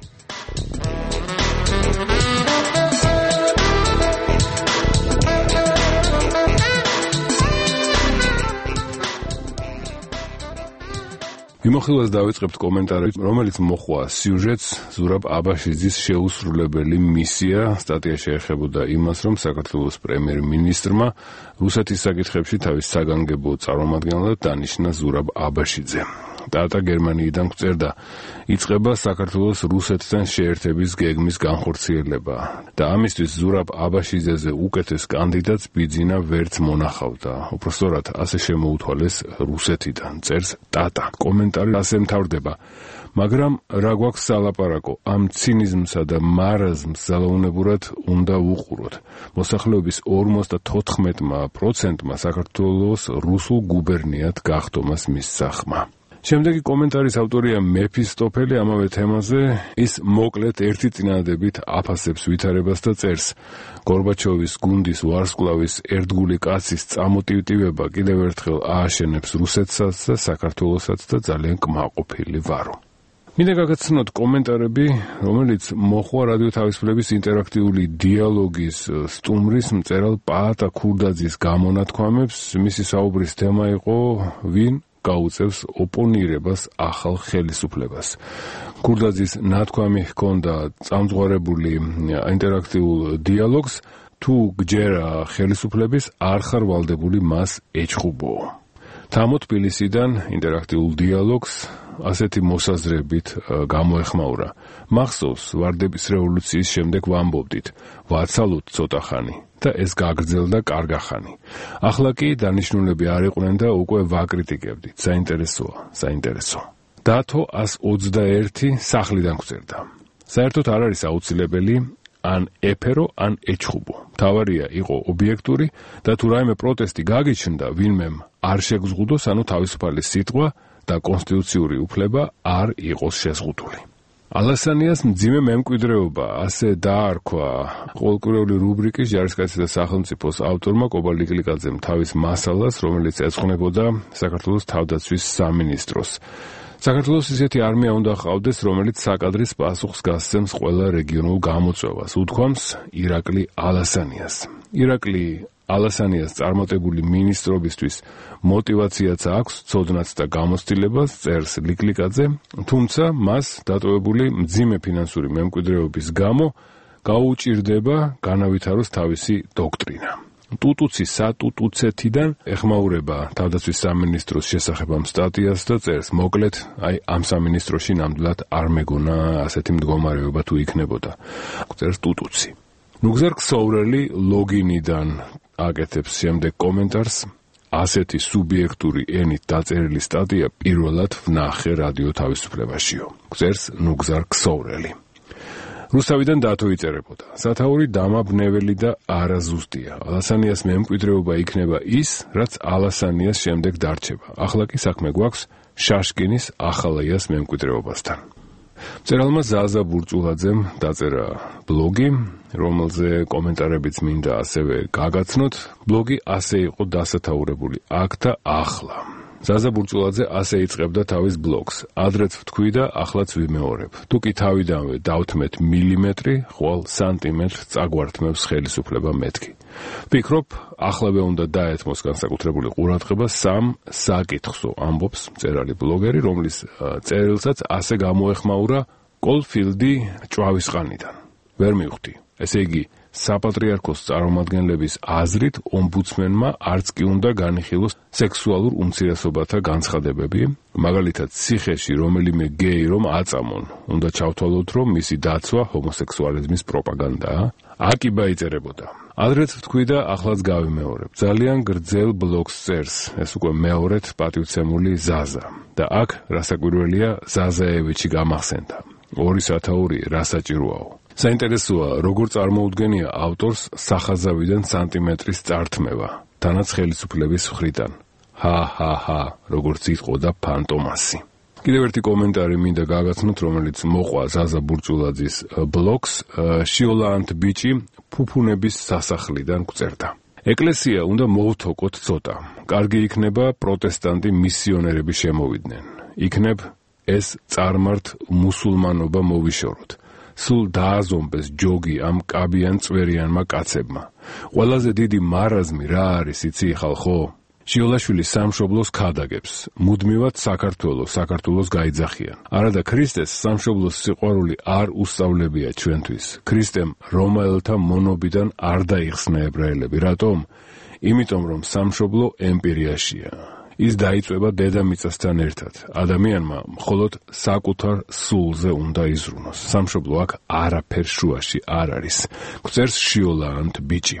S: მიმოხილვას დავიწყებთ კომენტარით, რომელიც მოხვა სიუჟეტს ზურაბ აბაშიძის შეუსრულებელი მისია. სტატია შეეხებოდა იმას, რომ საქართველოს პრემიერ-მინისტრმა რუსეთის საკითხებში თავის საგანგებო წარმომადგენლად დანიშნა ზურაბ აბაშიძე. ტატა გერმანიიდან გვწერდა, იწყება საქართველოს რუსეთთან შეერთების გეგმის განხორციელება და ამისთვის ზურაბ აბაშიძეზე უკეთეს კანდიდატს ბიძინა ვერც მონახავდა. უпростоრად ასე შემოუთვალეს რუსეთიდან, წერს ტატა. კომენტარი ასე მთავრდება, მაგრამ რა გვაქვს სალაპარაკო, ამ ცინიზმსა და მარაზმს ძალაუნებურად უნდა ვუყუროთ. მოსახლეობის 54% საქართველოს რუსულ გუბერნიად გახდომას მისცახმა. შემდეგი კომენტარის ავტორია მეფისტოფელი ამავე თემაზე. ის მოკლედ ერთი წინადადებით აფასებს ვითარებას და წერს, გორბაჩოვის გუნდის ვარსკვლავის ერთგული კაცის წამოტივტივება კიდევ ერთხელ ააშენებს რუსეთსაც და საქართველოსაც და ძალიან კმაყოფილი ვარო. მინდა გაგაცნოთ კომენტარები, რომელიც მოხვა რადიო თავისუფლების ინტერაქტიული დიალოგის სტუმრის მწერალ პაატა ქურდაძის გამონათქვამებს. მისი საუბრის თემა იყო ვინ გაუწევს ოპონირებას ახალ ხელისუფლებას. ქურდაძის ნათქვამი ჰქონდა წამძღვარებული ინტერაქტიულ დიალოგს, თუ გჯერა ხელისუფლების არ ხარ ვალდებული მას ეჩხუბო. თამო თბილისიდან ინტერაქტიულ დიალოგს ასეთი მოსაზრებით გამოეხმაურა. მახსოვს, ვარდების რევოლუციის შემდეგ ვამბობდით, ვაცალოთ ცოტა ხანი და ეს გაგრძელდა კარგახანი. ახლა კი დანიშნულები არ იყვნენ და უკვე ვაკრიტიკებდით. საინტერესოა. დათო 121 სახლიდან გვწერდა. საერთოდ არ არის აუცილებელი ან ეფერო, ან ეჩხუბო. თავარია იყო ობიექტური და თუ რაიმე პროტესტი გაგიჩნდა, ვინმემ არ შეგზღუდოს, ანუ თავისუფალი სიტყვა და კონსტიტუციური უფლება არ იყოს შეზღუდული. ალასანიას მძიმე მემკვიდრეობა, ასე დაარქვა ყოველკვირეული რუბრიკის ჯარისკაცი და სახელმწიფოს ავტორმა კობა ლიკლიკაძემ თავის მასალას, რომელიც ეძღვნებოდა საქართველოს თავდაცვის სამინისტროს. საქართველოს ისეთი არმია უნდა ჰყავდეს, რომელიც საკადრის პასუხს გასცემს ყველა რეგიონულ გამოწვევას, უთქვამს ირაკლი ალასანიას. ირაკლი ალასანიას წარმატებული მინისტრობისთვის мотивაციაც აქვს, ცოდნაც და გამოცდილებას, წერს ლიკლიკაძე, თუმცა მას დატოვებული მძიმე ფინანსური მემკვიდრეობის გამო გაუჭირდება განავითაროს თავისი დოქტრინა. ტუტუცი სატუტუცეთიდან ეხმაურება თავდაცვის სამინისტროს შესახებ ამ სტატიას და წერს, მოკლედ, ამ სამინისტროში ნამდვილად არ მეგონა ასეთი მდგომარეობა თუ იქნებოდა. წერს ტუტუცი. ნუგზარ ქსოვრელი ლოგინიდან აკეთებს შემდეგ კომენტარს. ასეთი სუბიექტური ენით დაწერილი სტატია პირველად ვნახე რადიო თავისუფლებაშიო. წერს ნუგზარ ქსოვრელი. რუსთავიდან დათო იწერებოდა. სათაური დამაბნეველი და არაზუსტია. ალასანიას მემკვიდრეობა იქნება ის, რაც ალასანიას შემდეგ დარჩება. ახლა კი საქმე გვაქვს შაშკინის ახალაიას მემკვიდრეობასთან. მწერალმა ზაზა ბურწულაძემ დაწერა ბლოგი, რომელზე კომენტარებიც მინდა ასევე გაგაცნოთ. ბლოგი ასე იყო დასათაურებული, აქ და ახლა. ზაზა ბურწულაძე ასე იწყებდა თავის ბლოგს. ადრეც ვთქვი და ახლაც ვიმეორებ. თუ კი თავიდანვე დავთმეთ მილიმეტრი, ხვალ სანტიმეტრ წაგვართმევს ხელისუფლება მეთქი. ვფიქრობ, ახლავე უნდა დაეთმოს განსაკუთრებული ყურადღება სამ საკითხსო, ამბობს მწერალი ბლოგერი, რომლის წერილსაც ასე გამოეხმაურა კოლფილდი ჭვავისყანიდან. ვერ მივხვდი. ესე იგი, საპატრიარქოს წარმომადგენლების აზრით, ომბუდსმენმა არც კი უნდა განიხილოს სექსუალურ უმცირესობათა განცხადებები, მაგალითად, ციხეში რომელიმე გეი რომ აწამონ, უნდა ჩავთვალოთ, რომ მისი დაცვა ჰომოსექსუალიზმის პროპაგანდაა. აკიბა იწერებოდა. ადრეც ვთქვი და ახლაც გავიმეორებ. ძალიან გრძელ ბლოგს წერს, ეს უკვე მეორედ პატივცემული ზაზა. და აქ რასაკვირველია, ზაზაევიჩი გამახსენდა. 2 სათაური რა საჭიროაო. საინტერესოა, როგორ წარმოუდგენია ავტორს სახაზავიდან სანტიმეტრის წართმევა, თანაც ხელისუფლების მხრიდან. ჰა, როგორც იტყოდა ფანტომასი. კიდევ ერთი კომენტარი მინდა გაგაცნოთ, რომელიც მოყვა ზაზა ბურჭულაძის ბლოგს. შიოლაანთ ბიჭი ფუფუნების სასახლიდან გვწერდა. ეკლესია უნდა მოვთოკოთ ცოტა. კარგი იქნება პროტესტანტი მისიონერები შემოვიდნენ. იქნებ ეს წარმართ მუსულმანობა მოვიშოროთ. სულ დააზომბეს ჯოგი ამ კაბიან წვერიანმა კაცებმა. ყველაზე დიდი მარაზმი რა არის, იცი ხალხო? შიოლაშვილი სამშობლოს ქადაგებს. მუდმივად საქართველოს გაიძახიან. არადა ქრისტეს სამშობლოს სიყვარული არ უსწავლებია ჩვენთვის. ქრისტემ რომაელთა მონობიდან არ დაიხსნა ებრაელები. რატომ? იმიტომ რომ სამშობლო ემპირიაშია. ის დაიწვება დედამიწასთან ერთად. ადამიანმა მხოლოდ საკუთარ სულზე უნდა იზრუნოს. სამშობლო აქ არაფერ შუაში არ არის. გვწერს შიოლაანთ ბიჭი.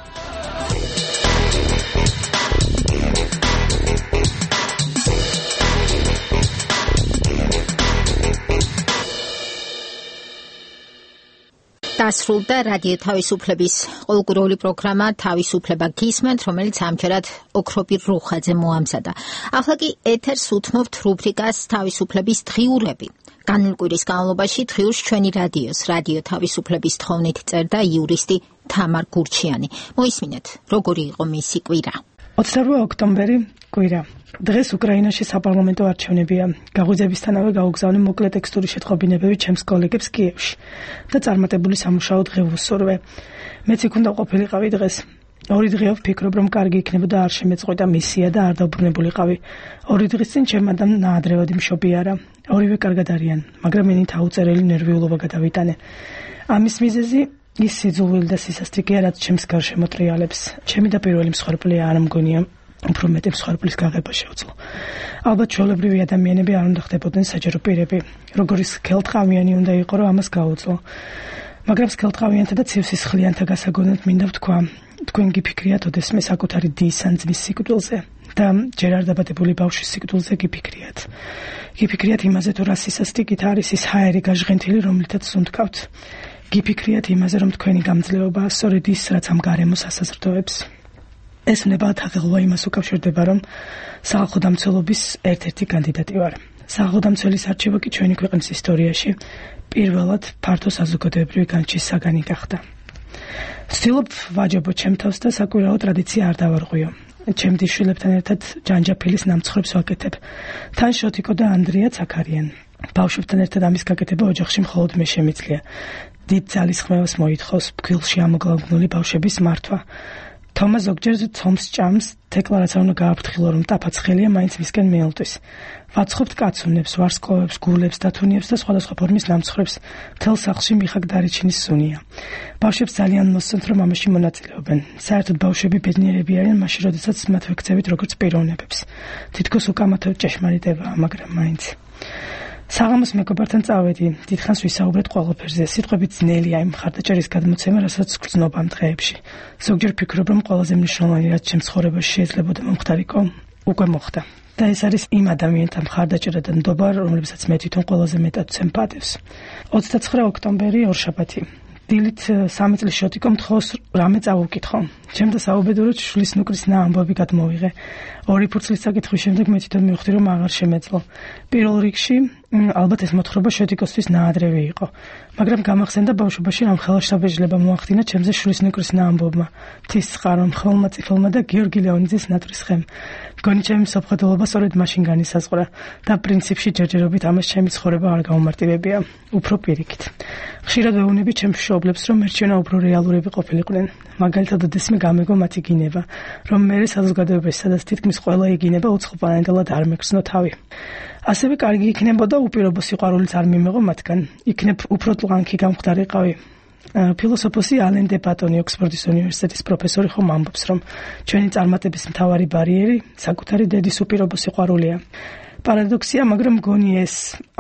A: დასრულდა რადიო თავისუფლების ყოველკვირეული პროგრამა თავისუფლება გისმენთ, რომელიც ამჯერად ოქრობირ რუხაძე მოამზადა. ახლა კი ეთერს უთმობთ რუბრიკას თავისუფლების დღიურები. განვლ კვირის განმავლობაში დღიურს ჩვენი რადიო თავისუფლების თხოვნით წერდა იურისტი თამარ გურჩიანი. მოისმინეთ, როგორი იყო მისი კვირა.
I: 28 ოქტომბერი კვირა. დღეს უკრაინაში საპარლამენტო არჩევნებია. გაღვიძებისთანავე გაუგზავნე მოკლე ტექსტური შეტყობინებები ჩემს კოლეგებს კიევში და წარმატებული სამუშაო დღე ვუსურვე. მეც იქ უნდა ყოფილიყავი დღეს. 2 დღეა ვფიქრობ, რომ კარგი იქნებოდა არ შემეწყვეტა მისია და არ დაუბრუნებულიყავი. 2 დღის წინ ჩემადამ ნაადრევადი მშობიარა. ორივე კარგად არიან, მაგრამ ენით აუწერელი ნერვიულობა გადავიტანე. ამის მიზეზი ის სიძულვილი და სისასტიკეა, რაც ჩემს გარშემო ტრიალებს. ჩემი და პირველი მსხვერპლია, არ მგონია უფრო მეტი მსხვერპლის გაღება შეუძლო. ალბათ ჩვეულებრივი ადამიანები არ უნდა ხდებოდნენ საჯარო პირები. როგორი სქელტყავიანი უნდა იყო, რომ ამას გაუძლო. მაგრამ სქელტყავიანთა და ცივსისხლიანთა გასაგონად მინდა ვთქვა, თქვენ გიფიქრიათ ოდესმე საკუთარი დის ან ძმის სიკვდილზე და ჯერ არ დაბადებული ბავშვის სიკვდილზე გიფიქრიათ. გიფიქრიათ იმაზე, თუ რა სისასტიკით არის ის ჰაერი გაჟღენთილი, რომლითაც სუნთქავთ. გიფიქრიათ იმაზე, რომ თქვენი გამძლეობაა სწორედ ის, რაც ამ გარემოს ასაზრდოებს. ეს ნებად აღელვა იმას უკავშირდება, რომ სახალხო დამცველობის ერთ-ერთი კანდიდატი ვარ. სახალხო დამცველის არჩევა კი ჩვენი ქვეყნის ისტორიაში პირველად ფართო საზოგადოებრივი განჭის საგანი გახდა. ვცდილობ ვაჯობო ჩემ თავს და საკვირაო ტრადიცია არ დავარღვიო. ჩემ შვილებთან ერთად ჯანჯაფილის ნამცხრებს ვაკეთებ. თან შოთიკო და ანდრიაც აქ არიან. ბავშვებთან ერთად ამის გაკეთება ოჯახში მხოლოდ მე შემიძლია. დიდ ძალისხმევას მოითხოვს ფქვილში ამოგლავგნული ბავშვების მართვა. თომა ზოგჯერ ცომს ჭამს, თეკლა რაც უნდა გააფრთხილო, რომ ტაფაცხელია მაინც მისკენ მიელტვის. ვაცხობთ კაცუნებს, ვარსკვლავებს, გულებს, დათუნიებს და სხვადასხვა ფორმის ნამცხრებს. მთელ სახლში მიხაკ დარიჩინის სუნია. ბავშვებს ძალიან მოსწონთ, რომ ამაში მონაწილეობენ. საერთოდ ბავშვები ბედნიერები არიან მაშინ, როდესაც მათ ვექცევით როგორც პიროვნებებს. თითქოს უკამათო ჭეშმარიტებაა, მაგრამ მაინც. საღამოს მეგობართან წავედი, დიდხანს ვისაუბრეთ ყველაფერზე. სიტყვებით ძნელია იმ მხარდაჭერის გადმოცემა, რასაც გრძნობ ამ დღეებში. ზოგჯერ ვფიქრობ, რომ ყველაზე მნიშვნელოვანი რაც ჩემს ცხოვრებაში შეიძლებოდა მომხდარიყო, უკვე მოხდა. და ეს არის იმ ადამიანთა მხარდაჭერა და ნდობა, რომლებსაც მე თვითონ ყველაზე მეტად ვცემ პატევს. 29 ოქტომბერი ორშაბათი. დილით 3 წლის შოტიკო მთხოვს რამე წავუკითხო. ჩემთა საუბედუროდ შვილის ნუკრის ნაამბობი გადმოვიღე. 2 ფურცლის საკითხვის შემდეგ მე თვითონ მივხვდი, რომ აღარ შემეძლო. პირველ რიგში ალბათ ეს მოთხრობა შოტიკოსთვის ნაადრევი იყო. მაგრამ გამახსენდა ბავშვობაში ამ ხელშაბეჭდილება მოახდინა ჩემზე შვილის ნუკრის ნაამბობმა, მთის წყარომ, ხმელმა წიფელმა და გიორგი ლეონიძის ნატრის ხემ. მგონი ჩემი სოფხდელობა სწორედ მაშინ განისაზღვრა და პრინციპში ჯერჯერობით ამას ჩემი ცხოვრება არ გაუმარტივებია, უფრო პირიქით. ხშირად ვეუბნები ჩემს მშობლებს, რომ მერჩვენა უფრო რეალურები ყოფილიყვნენ. მაგალითად, ოდესმე გამეგო მათი გინება, რომ მე საზოგადოებაში, სადაც თითქმის ყველა იგინება უცხოპლანეტელად არ მეგრძნო თავი. ასევე კარგი იქნებოდა უპირობო სიყვარულიც არ მიმეღო მათგან. იქნებ უფრო ტლანქი გამხდარიყავი. ფილოსოფოსი ალენ დე ბატონი ოქსფორდის უნივერსიტეტის პროფესორი ხომ ამბობს, რომ ჩვენი წარმატების მთავარი ბარიერი საკუთარი დედის უპირობო სიყვარულია. პარადოქსია, მაგრამ მგონი ეს,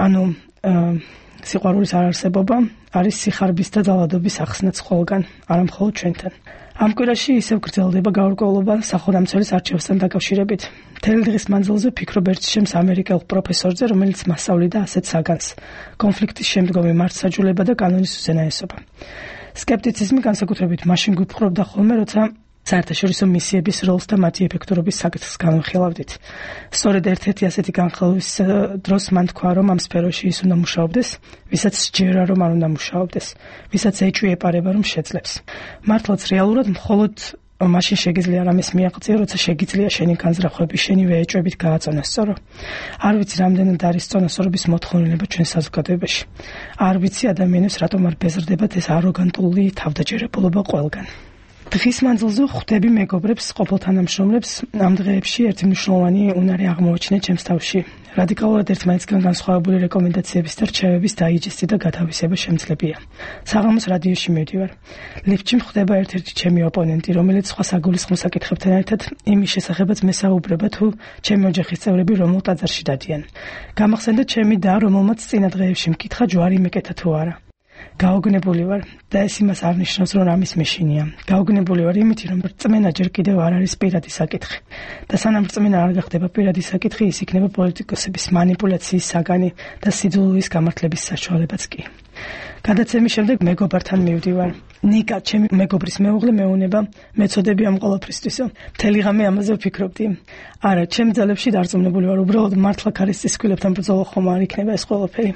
I: სიყვარულის არარსებობა არის სიხარბის და ძალადობის ახსნაც ყველგან, არა მხოლოდ ჩვენთან. ამ კვირაში ისევ გრძელდება გაურკვევლობა სახელმწიფოს არჩევასთან დაკავშირებით. მთელი დღის მანძილზე ვფიქრობ ერთ შემს ამერიკელ პროფესორზე, რომელიც მასწავლიდა ასეთ საგანს: კონფლიქტის შემდგომი მართლმსაჯულება და კანონის უზენაესობა. სკეპტიციზმი განსაკუთრებით მაშინ გვიპყრობდა ხოლმე, როცა საერთაშორისო მისიების როლს და მათი ეფექტურობის საკითხს განვიხილავდით. სწორედ ერთ-ერთი ასეთი განხილვის დროს მან თქვა, რომ ამ სფეროში ის უნდა მუშაობდეს, ვისაც სჯერა, რომ არ უნდა მუშაობდეს, ვისაც ეჭვი ეპარება, რომ შეძლებს. მართლაც რეალურად მხოლოდ მაშინ შეგიძლია რამეს მიაღწიო, როცა შეგიძლია შენი განზრახვები შენივე ეჭვებით გააწონასწორო. არ ვიცი, რამდენად არის წონასწორობის მოთხოვნილება ჩვენ საზოგადოებაში. არ ვიცი, ადამიანებს რატომ არ ბეზრდებათ ეს აროგანტული თავდაჯერებულობა ყველგან. დღის მანძილზე ხვდები მეგობრებს, ყოფილ თანამშრომლებს, ამ დღეებში ერთი მნიშვნელოვანი უნარი აღმოაჩინე ჩემს თავში. რადიკალურად ერთმანეთისგან განსხვავებული რეკომენდაციების და რჩევების დაიჯესტი და გათავისება შემძლებია. საღამოს რადიოში მივდივარ. ლიფტში მხვდება ერთ-ერთი ჩემი ოპონენტი, რომელიც სხვა საგულისხმო საკითხებთან ერთად იმის შესახებაც მესაუბრება, თუ ჩემი ოჯახის წევრები რომელ ტაძარში დადიან. გამახსენდა ჩემი და, რომელმაც წინა დღეებში მკითხა ჯვარი მეკეთა თუ არა. გაოგნებული ვარ და ეს იმას არ ნიშნავს, რომ ამის მეშინია. გაოგნებული ვარ იმით, რომ რწმენა ჯერ კიდევ არ არის პირადი საკითხი. და სანამ რწმენა არ გახდება პირადი საკითხი, ის იქნება პოლიტიკოსების манипуляციის საგანი და სიძულვილის გამართლების საშუალებაც კი. გადაცემის შემდეგ მეგობართან მივდივარ. ნიკა, ჩემი მეგობრის მეუღლე მეუნება, მეწოდები ამ ყოველფრისთვისო. მთელი ღამე ამაზე ვფიქრობდი. არა, ჩემ ძალებში დარწმუნებული ვარ, უბრალოდ მართლა ქარის ცისკვილებთან ბრძოლა ხომ არ იქნება ეს ყველაფერი.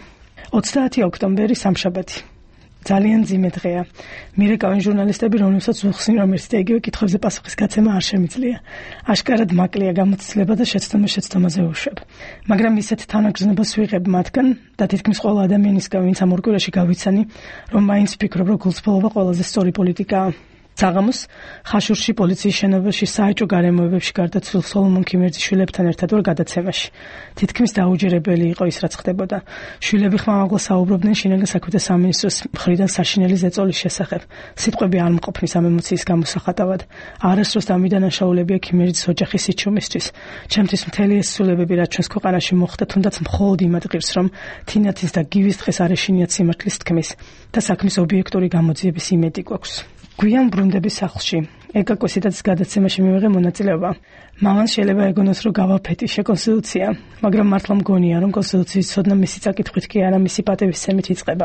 I: 30 ოქტომბერი სამშაბათი. ძალიან ძიმე დღეა. მირეკავენ ჟურნალისტები, რომლებსაც უხსნი, რომ ერთ და იგივე კითხვებზე პასუხის გაცემა არ შემიძლია. აშკარად მაკლია გამოცდილება და შეცდომაზე უშვებ. მაგრამ ისეთ თანაგრძნობას ვიღებ მათგან და თითქმის ყველა ადამიანისგან, ვინც ამ ორ კვირაში გავიცანი, რომ მაინც ვფიქრობ, რომ გულწრფელობა ყველაზე სწორი პოლიტიკაა. საღამოს ხაშურში პოლიციის შენობებში საეჭვო გარემოებებში გარდაცვლილ სოლომონ ქიმერძიშვილებთან ერთად ვარ გადაცემაში. თითქმის დაუჯერებელი იყო ის, რაც ხდებოდა. შვილები ხმამაღლა საუბრობდნენ შინაგან საქმეთა სამინისტროს მხრიდან საშინელი ზეწოლის შესახებ. სიტყვები არ მყოფნის ამ ემოციის გამოსახატავად. არასდროს დამიდანაშაულებია ქიმერძის ოჯახის სიჩუმისთვის. ჩემთვის მთელი ეს ცვლილებები, რაც ჩვენს ქვეყანაში მოხდა, თუნდაც მხოლოდ იმ ადგილს, რომ თინათის და გივის დღეს არ ეშინიათ სიმართლის თქმის და საქმის ობიექტური გამოძიების იმედი გვაქვს. გვიან ბრუნდების სახლში. ეკაკოსიტაც გადაცემაში მივიღე მონაწილეობა. მამან შეიძლება ეგონოს, რომ გავაფეთიშე კონსტიტუცია, მაგრამ მართლა მგონია, რომ კონსტიტუციის ცოდნა მისი წაკითხვით კი არა, მისი პატევისცემით იწყება.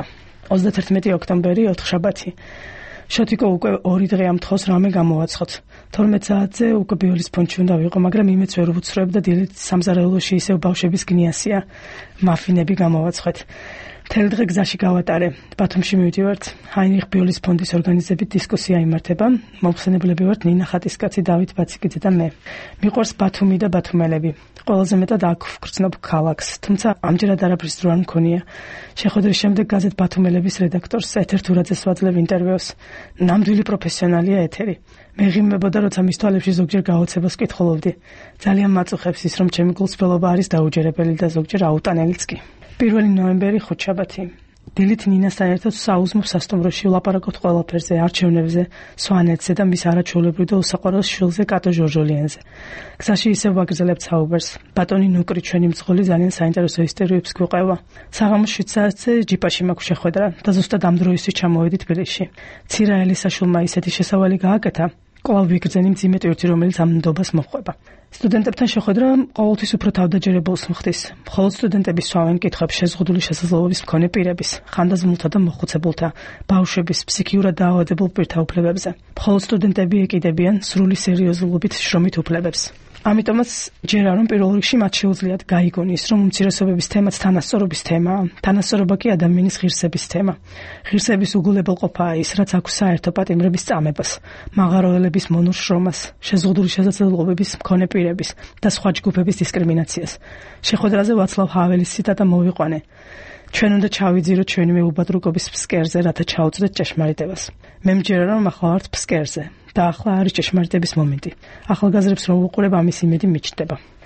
I: 31 ოქტომბერი, ოთხშაბათი. შოთიკო უკვე 2 დღე ამთხოვს რამე გამოვაცხოთ. 12 საათზე უკვე ბიოლის ფონდში უნდა ვიყო, მაგრამ იმეც ვერ ვუცხროებ და დილით სამზარეულოში ისევ ბავშვების გნიასია. მაფინები გამოვაცხეთ. მთელი დღე გზაში გავატარე. ბათუმში მივდივართ. ჰაინრიხ ბიოლის ფონდის ორგანიზებით დისკუსია იმართება. მოხსენებლები ვართ ნინა ხატისკაცი, დავით ბაციკიძე და მე. მიყვარს ბათუმი და ბათუმელები. ყველაზე მეტად აქ ვგრძნობ ქალაქს, თუმცა ამჯერად არაფრის დრო არ მქონია. შეხვედრის შემდეგ გაზეთ ბათუმელების რედაქტორს ეთერ თურაძეს ვაძლევ ინტერვიუს. ნამდვილი პროფესიონალია ეთერი. მეღიმებოდა, როცა მის თვალებში ზოგჯერ გაოცებას კითხულობდი. ძალიან მაწუხებს ის, რომ ჩემი გულწრფელობა არის დაუჯერებელი და ზოგჯერ აუტანელიც კი. 1 ნოემბერი, ხუთშაბათი. დილით ნინასთან ერთად საუზმო სასტუმროში ვლაპარაკობთ ყველაფერზე, არჩევნებზე, სვანეთზე და მის არაჩვეულებრივ და უსაყვარლეს შვილზე, კატო ჟორჟოლიანზე. გზაში ისევ ვაგრძელებთ საუბარს. ბატონი ნუკრი, ჩვენი მძღოლი, ძალიან საინტერესო ისტორიებს გვიყევა. საღამოს 7 საათზე ჯიპაში მაქვს შეხვედრა და ზუსტად ამ დროისთვის ჩამოვედი თბილისში. ცირა ელისაშვილმა ისეთი შესავალი გააკეთა, კვლავ ვიგრძენი მძიმე ტვირთი, რომელიც ამ ნდობას მოჰყვება. სტუდენტებთან შეხვედრა ყოველთვის უფრო თავდაჯერებულს მხდის. მხოლოდ სტუდენტები სვავენ კითხვებს შეზღუდული შესაძლებლობის მქონე პირების, ხანდაზმულთა და მოხუცებულთა, ბავშვების, ფსიქიურად დაავადებულ პირთა უფლებებზე. მხოლოდ სტუდენტები ეკიდებიან სრული სერიოზულობით შრომით უფლებებს. ამიტომაც ჯერა რომ პირველ რიგში მათ შეუძლიათ გაიგონ ის, რომ უმცირესობების თემაც თანასწორობის თემაა, თანასწორობა კი ადამიანის ღირსების თემა. ღირსების უგულებელყოფაა ის, რაც აქვს საერთო პატიმრების წამებას, მაღაროელების მონურ შრომას, შეზღუდული შესაძლებლობების მქონე პირების და სხვა ჯგუფების დისკრიმინაციას. შეხვედრაზე ვაცლავ ჰაველის ციტატა მოვიყვანე. ჩვენ უნდა ჩავიძიროთ ჩვენივე უბადრუკობის ფსკერზე, რათა ჩაუწვდეთ ჭეშმარიტებას. მე მჯერა რომ ახლა ვართ ფსკერზე და ახლა არის ჭეშმარიტების მომენტი. ახალგაზრდებს რომ უყურებ, ამის იმედი მიჩნდება.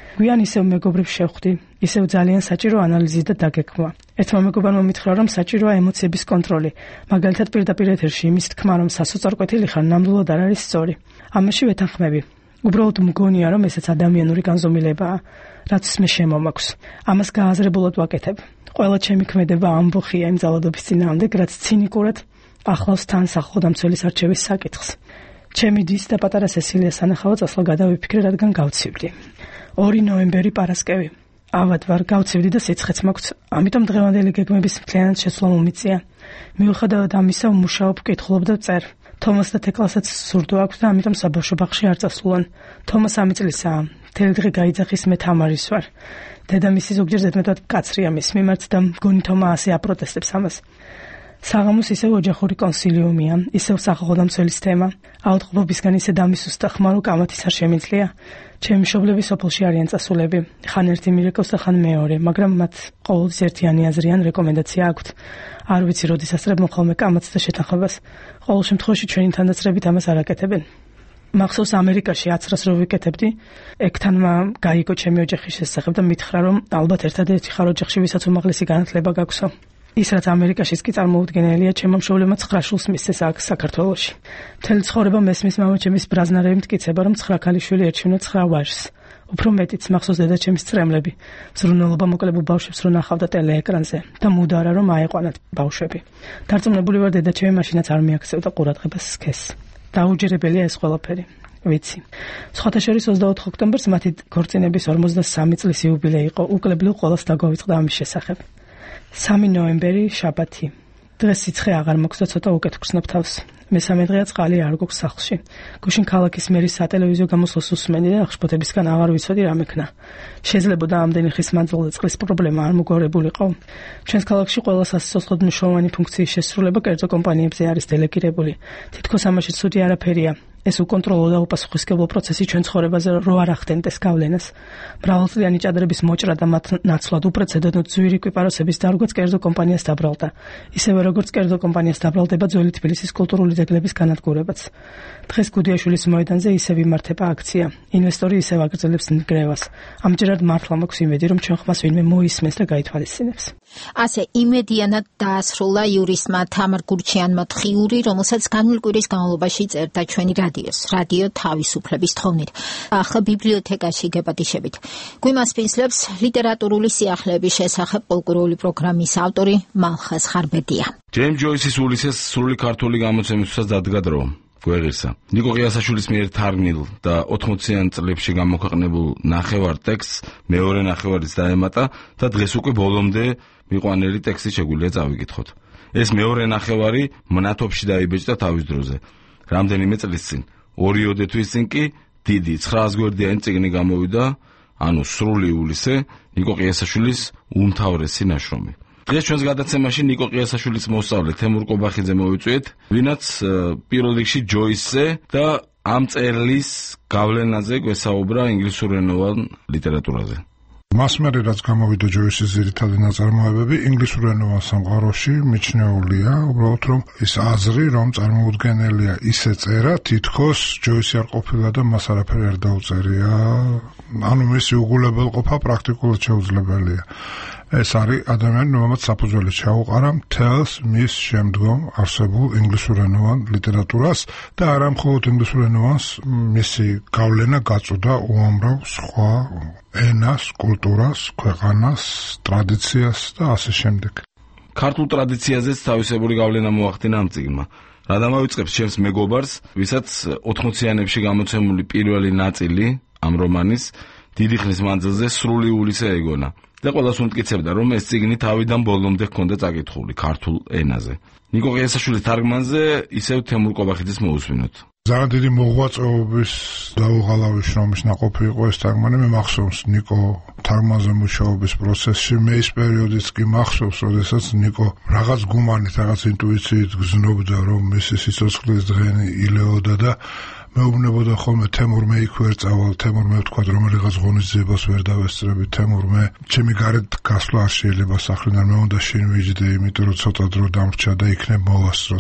I: გვიან ისევ მეგობრებს შევხვდი, ისევ ძალიან საჭირო ანალიზი და დაგეგმვა. ერთმა მეგობარმა მითხრა, რომ საჭიროა ემოციების კონტროლი. მაგალითად, პირდაპირ ეთერში იმის თქმა, რომ სასოწარკვეთილი ხარ, ნამდვილად არ არის სწორი. ამაში ვეთანხმები. უბრალოდ მგონია, რომ ესეც ადამიანური განზომილებაა, რაც მე შემომაქვს. ამას გააზრებულად ვაკეთებ. ყველა ჩემი ქმედება ამბოხია იმ ძალადობის წინააღმდეგ, რაც ცინიკურად ახლავს თან სახელმწიფოს არჩევის საკითხს. ჩემი დის და პატარა სესილიას სანახავად წასვლა გადავიფიქრე, რადგან გავცივდი. 2 ნოემბერი პარასკევი. ავად ვარ, გავცივდი და სიცხეც მაქვს, ამიტომ დღევანდელი გეგმების მთლიანად შეცვლა მომიწია. მიუხედავად ამისა, ვმუშაობ, ვკითხულობ და ვწერ. თომას და თეკლასაც სურდო აქვს და ამიტომ საბავშვო ბაღში არ წასულან. თომას 3 წლისაა. მთელი დღე გაიძახის, მე თამარის ვარ. დედამისი ზოგჯერ ზედმეტად მკაცრია მის მიმართ და მგონი თომა ასე აპროტესტებს ამას. საღამოს ისევ ოჯახური კონსილიუმია, ისევ სახელმწიფოს თემა. აუტყობობისგან ისე დამისუს და ხმარო კამათის არ შემიძლია. ჩემი მშობლები სოფელში არიან წასულები. ხან ერთი მირეკოს და ხან მეორე, მაგრამ მათ ყოველთვის ერთიანი აზრი ან რეკომენდაცია აქვთ. არ ვიცი, როდის ასწრებენ ხოლმე კამათს და შეთანხმებას. ყოველ შემთხვევაში ჩვენი თანდასწრებით ამას არ აკეთებენ. მახსოვს ამერიკაში 10 რო ვიკეთებდი, ექთანმა გაიგო ჩემი ოჯახის შესახებ და მითხრა, რომ ალბათ ერთადერთი ხარ ოჯახში, ვისაც უმაღლესი განათლება გაქვსო. ის რაც ამერიკაშიც კი წარმოუდგენელია, ჩემმა მშობლებმა 9 შულს მისცეს აქ საქართველოში. მთელი ცხოვრება მესმის მამაჩემის ბრაზნარები მტკიცება, რომ 9 ქალიშვილი ერჩივნა 9 ვაჟს. უფრო მეტიც მახსოვს დედაჩემის წრემლები, ზრუნველობა მოკლებულ ბავშვებს რო ნახავდა ტელეეკრანზე და მუდარა რომ აეყვანათ ბავშვები. დარწმუნებული ვარ, დედაჩემი მაშინაც არ მიაქცევდა ყურადღებას სქესს. დაუჯერებელია ეს ყველაფერი. ვიცი. სხვათა შორის 24 ოქტომბერს მათი ქორწინების 53 წლის იუბილეი იყო. უკლებლიო ყველას დაგვავიწყდა ამის შესახებ. 3 ნოემბერი, შაბათი. დღეს სიცხე აღარ მაქვს და ცოტა უკეთ ვგრძნობ თავს. მესამე დღეა წყალი არ გვაქვს სახლში. გუშინ ქალაქის მერის სატელევიზიო გამოსვლას უსმენდი და აღშფოთებისგან აღარ ვიცოდი რა მექნა. შეიძლებოდა ამდენი ხის მანძილზე წყლის პრობლემა არ მოგვარებულიყო. ჩვენს ქალაქში ყველა სასიცოცხლოდ მნიშვნელოვანი ფუნქციის შესრულება კერძო კომპანიებზე არის დელეგირებული. თითქოს ამაში ცუდი არაფერია. ეს უკონტროლო და უპასუხისმგებლო პროცესი ჩვენ ცხოვრებაზე რო არ ახდენდეს გავლენას. მრავალწლიანი ჭადრების მოჭრა და მათ ნაცვლად უპრეცედენტო ძვირი ეკვიპაროსების დარგვაც კერძო კომპანიას დაბრალდა. ისევე როგორც კერძო კომპანიას დაბრალდება ძველი თბილისის კულტურული ძეგლების განადგურებაც. დღეს გუდიაშვილის მოედანზე ისევ იმართება აქცია. ინვესტორი ისევ აგრძელებს ნგრევას. ამჯერად მართლა მაქვს იმედი, რომ ჩვენ ხმას ვინმე მოისმენს და გაითვალისწინებს.
A: ასე იმედიანად დაასრულა იურისტმა თამარ გურჩიანმა თხიური, რომელსაც განვლ კვირის განმავლობაში წერდა ჩვენი რადიო თავისუფლების თხოვნით. ახლა ბიბლიოთეკაში გეპატიშებით. გვიმასპინძლებს ლიტერატურული სიახლეების შესახებ კულტურული პროგრამის ავტორი მალხაზ ხარბედია.
T: ჯეიმს ჯოისის ულისეს სრული ქართული გამოცემისთვისაც დადგა დრო. გვეღირსა. ნიკო ყიასაშვილის მიერ თარგმნილ და 80-იან წლებში გამოქვეყნებულ ნახევარ ტექსტს მეორე ნახევარიც დაემატა და დღეს უკვე ბოლომდე მიყვანელი ტექსტი შეგვიძლია წავიკითხოთ. ეს მეორე ნახევარი მნათობში დაიბეჭდა თავის დროზე. რამდენიმე წლის წინ, 2 თვის წინ კი დიდი 900 გვერდიანი წიგნი გამოვიდა, ანუ სრული ულისე, ნიკო ყიასაშვილის უმთავრესი ნაშრომი. დღეს ჩვენს გადაცემაში ნიკო ყიასაშვილის მოსწავლე თემურ კობახიძე მოვიწვიეთ, ვინაც პირველ რიგში ჯოისზე და ამ წერლის გავლენაზე გვესაუბრა ინგლისურენოვან ლიტერატურაზე.
J: მას მერე რაც გამოვიდა ჯოისის ძირითადი ნაწარმოებები ინგლისურენოვან სამყაროში მიჩნეულია, უბრალოდ რომ ის აზრი, რომ წარმოუდგენელია ისე წერა, თითქოს ჯოისი არ ყოფილა და მას არაფერი არ დაუწერია, ანუ მისი უგულებელყოფა პრაქტიკულად შეუძლებელია. ეს არის ადამიანი, რომელმაც საფუძველი ჩაუყარა მთელს მის შემდგომ არსებულ ინგლისურენოვან ლიტერატურას და არა მხოლოდ ინგლისურენოვანს, მისი გავლენა გაწოდა უამრავ სხვა ენას, კულტურას, ქვეყანას, ტრადიციას და ასე შემდეგ.
T: ქართულ ტრადიციაზეც თავისებური გავლენა მოახდინა ამ წიგნმა. რა დამავიწყებს ჩემს მეგობარს, ვისაც 80-იანებში გამოცემული პირველი ნაწილი ამ რომანის დიდი ხნის მანძილზე სრული ულისე ეგონა. და ყველას უმტკიცებდა, რომ ეს წიგნი თავიდან ბოლომდე ჰქონდა წაკითხული ქართულ ენაზე. ნიკო ყიასაშვილის თარგმანზე ისევ თემურ კობახიძეს მოусვინოთ.
J: ძალიან დიდი მოღვაწეობის დაუღალავი შრომის ნაყოფი იყო ეს თარგმანი. მე მახსოვს ნიკო თარგმანზე მუშაობის პროცესში, მე ის პერიოდიც კი მახსოვს, როდესაც ნიკო რაღაც გუმანით, რაღაც ინტუიციით გზნობდა, რომ მისი სიცოცხლის დღენი ილეოდა და მეუბნებოდა ხოლმე თემურმე იქ ვერ წავალ, თემურმე ვთქვა რომელიღაც ღონისძიებას ვერ დავესწრები, თემურმე ჩემი გარეთ გასვლა არ შეიძლება სახლიდან, მე უნდა შინ ვიჯდე, იმიტომ რომ ცოტა დრო დამრჩა და იქნებ მოვასწრო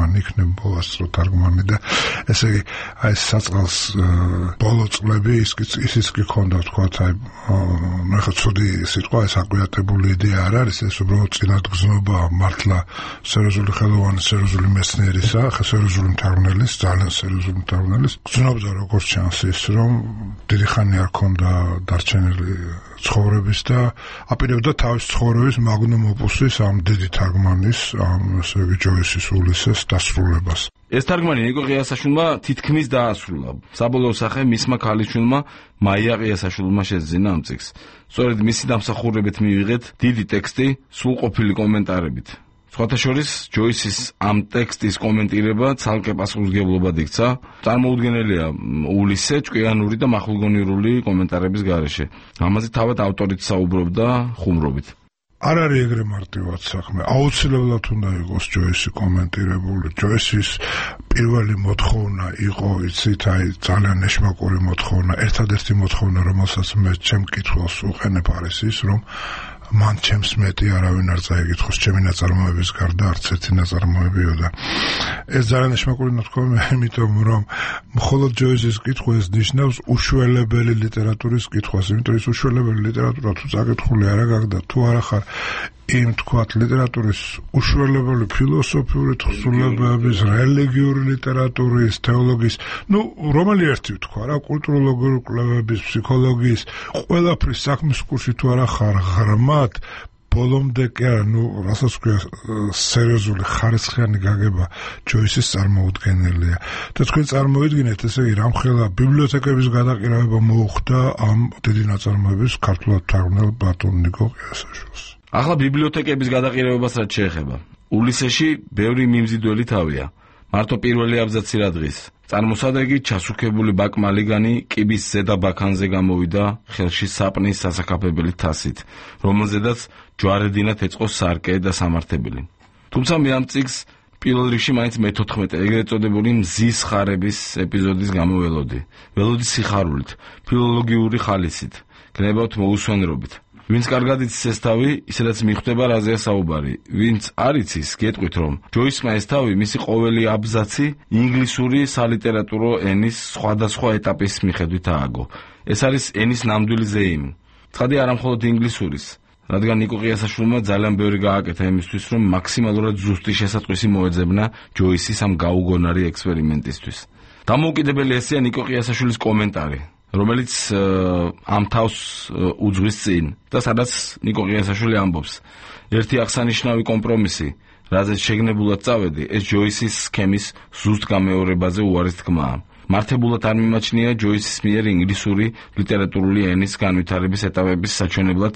J: თარგმანი და ესე იგი აი საწყალს ბოლო წლები ისიც კი ქონდა ვთქვათ, აი ნახე ცუდი სიტყვა, ეს აკვიატებული იდეა არ არის, ეს უბრალოდ წინადგზნობა მართლა სერიოზული ხელოვანი, სერიოზული მეცნიერისა, სერიოზული მთარგმნელის, ძალიან სერიოზული მთარგმნელის გზნობდა როგორც ჩანს ის, რომ დიდი ხანი არ ქონდა დარჩენილი ცხოვრების და აპირებდა თავის ცხოვრების მაგნუმ ოპუსის ამ დიდი თარგმანის, ამ ესე იგი ჯოისის ულისეს დასრულებას.
T: ეს თარგმანი ნიკო ყიასაშვილმა თითქმის დაასრულა. საბოლოო სახე მისმა ქალიშვილმა მაია ყიასაშვილმა შეძინა ამ წიგნს. სწორედ მისი დამსახურებით მივიღეთ დიდი ტექსტი სრულყოფილი კომენტარებით. სხვათა შორის ჯოისის ამ ტექსტის კომენტირება ცალკე პასუხისმგებლობად იქცა. წარმოუდგენელია ულისე ჭკვიანური და მახვილგონიურული კომენტარების გარეშე. ამაზე თავად ავტორიც საუბრობდა ხუმრობით.
J: არ არის ეგრე მარტივად საქმე. აუცილებლად უნდა იყოს ჯოისი კომენტირებული. ჯოისის პირველი მოთხოვნა იყო, იცით, აი ძალიან ეშმაკური მოთხოვნა. ერთადერთი მოთხოვნა, რომელსაც მე ჩემ კითხვას უყენებ არის ის, რომ მან ჩემს მეტი არავინ არ წაიკითხოს ჩემი ნაწარმოების გარდა არც ერთი ნაწარმოებიო და ეს ძალიან ეშმაკური მოთხოვნა, იმიტომ რომ მხოლოდ ჯოისის კითხვა ეს ნიშნავს უშველებელი ლიტერატურის კითხვას, იმიტომ ის უშველებელი ლიტერატურა თუ წაკითხული არა გაგდა, თუ არა ხარ იმ თქვათ ლიტერატურის უშველებელი ფილოსოფიური თხზულებების, რელიგიური ლიტერატურის, თეოლოგიის, რომელი ერთი ვთქვა რა, კულტუროლოგიური კვლევების, ფსიქოლოგიის, ყველაფრის საქმის კურსი თუ არა ხარ ღრმად, ბოლომდე კი არა, რასაც ქვია სერიოზული ხარისხიანი გაგება ჯოისის წარმოუდგენელია. და თქვენ წარმოიდგინეთ, ესე იგი, რამხელა ბიბლიოთეკების გადაყირავება მოუხდა ამ დიდი ნაწარმოების ქართულად თარგმნელ ბატონ ნიკო ყიასაშვილს.
T: ახლა ბიბლიოთეკების გადაყირებებას რაც შეეხება. ულისეში ბევრი მიმზიდველი თავია. მარტო პირველი აბზაცი რა დღის. წარმოსადეგი ჩასუქებული ბაკმალიგანი კიბის ზედა ბაქანზე გამოვიდა ხელში საპნის სასაკაფებელი თასით, რომელზედაც ჯვარედინად ეწყო სარკე და სამართებელი. თუმცა მე ამ წიგნს პირველ რიგში მაინც მე-14 ეგრეთ წოდებული მზის ხარების ეპიზოდის გამო ველოდი. ველოდი სიხარულით, ფილოლოგიური ხალისით, გნებავთ მოუსვენრობით. ვინც კარგად იცის ეს თავი, ისედაც მიხვდება რაზეა საუბარი. ვინც არ იცის, გეტყვით რომ ჯოისმა ეს თავი მისი ყოველი აბზაცი ინგლისური სალიტერატურო ენის სხვადასხვა ეტაპის მიხედვით ააგო. ეს არის ენის ნამდვილი ზეიმი. ცხადი არა მხოლოდ ინგლისურის, რადგან ნიკო ყიასაშვილმა ძალიან ბევრი გააკეთა იმისთვის, რომ მაქსიმალურად ზუსტი შესატყვისი მოეძებნა ჯოისის ამ გაუგონარი ექსპერიმენტისთვის. დამოუკიდებელი ესეა ნიკო ყიასაშვილის კომენტარი, რომელიც ამ თავს უძღვის წინ და სადაც ნიკო ყიასაშვილი ამბობს, ერთი აღსანიშნავი კომპრომისი, რაზეც შეგნებულად წავედი, ეს ჯოისის სქემის ზუსტ გამეორებაზე უარის თქმაა. მართებულად არ მიმაჩნია ჯოისის მიერ ინგლისური ლიტერატურული ენის განვითარების ეტაპების საჩვენებლად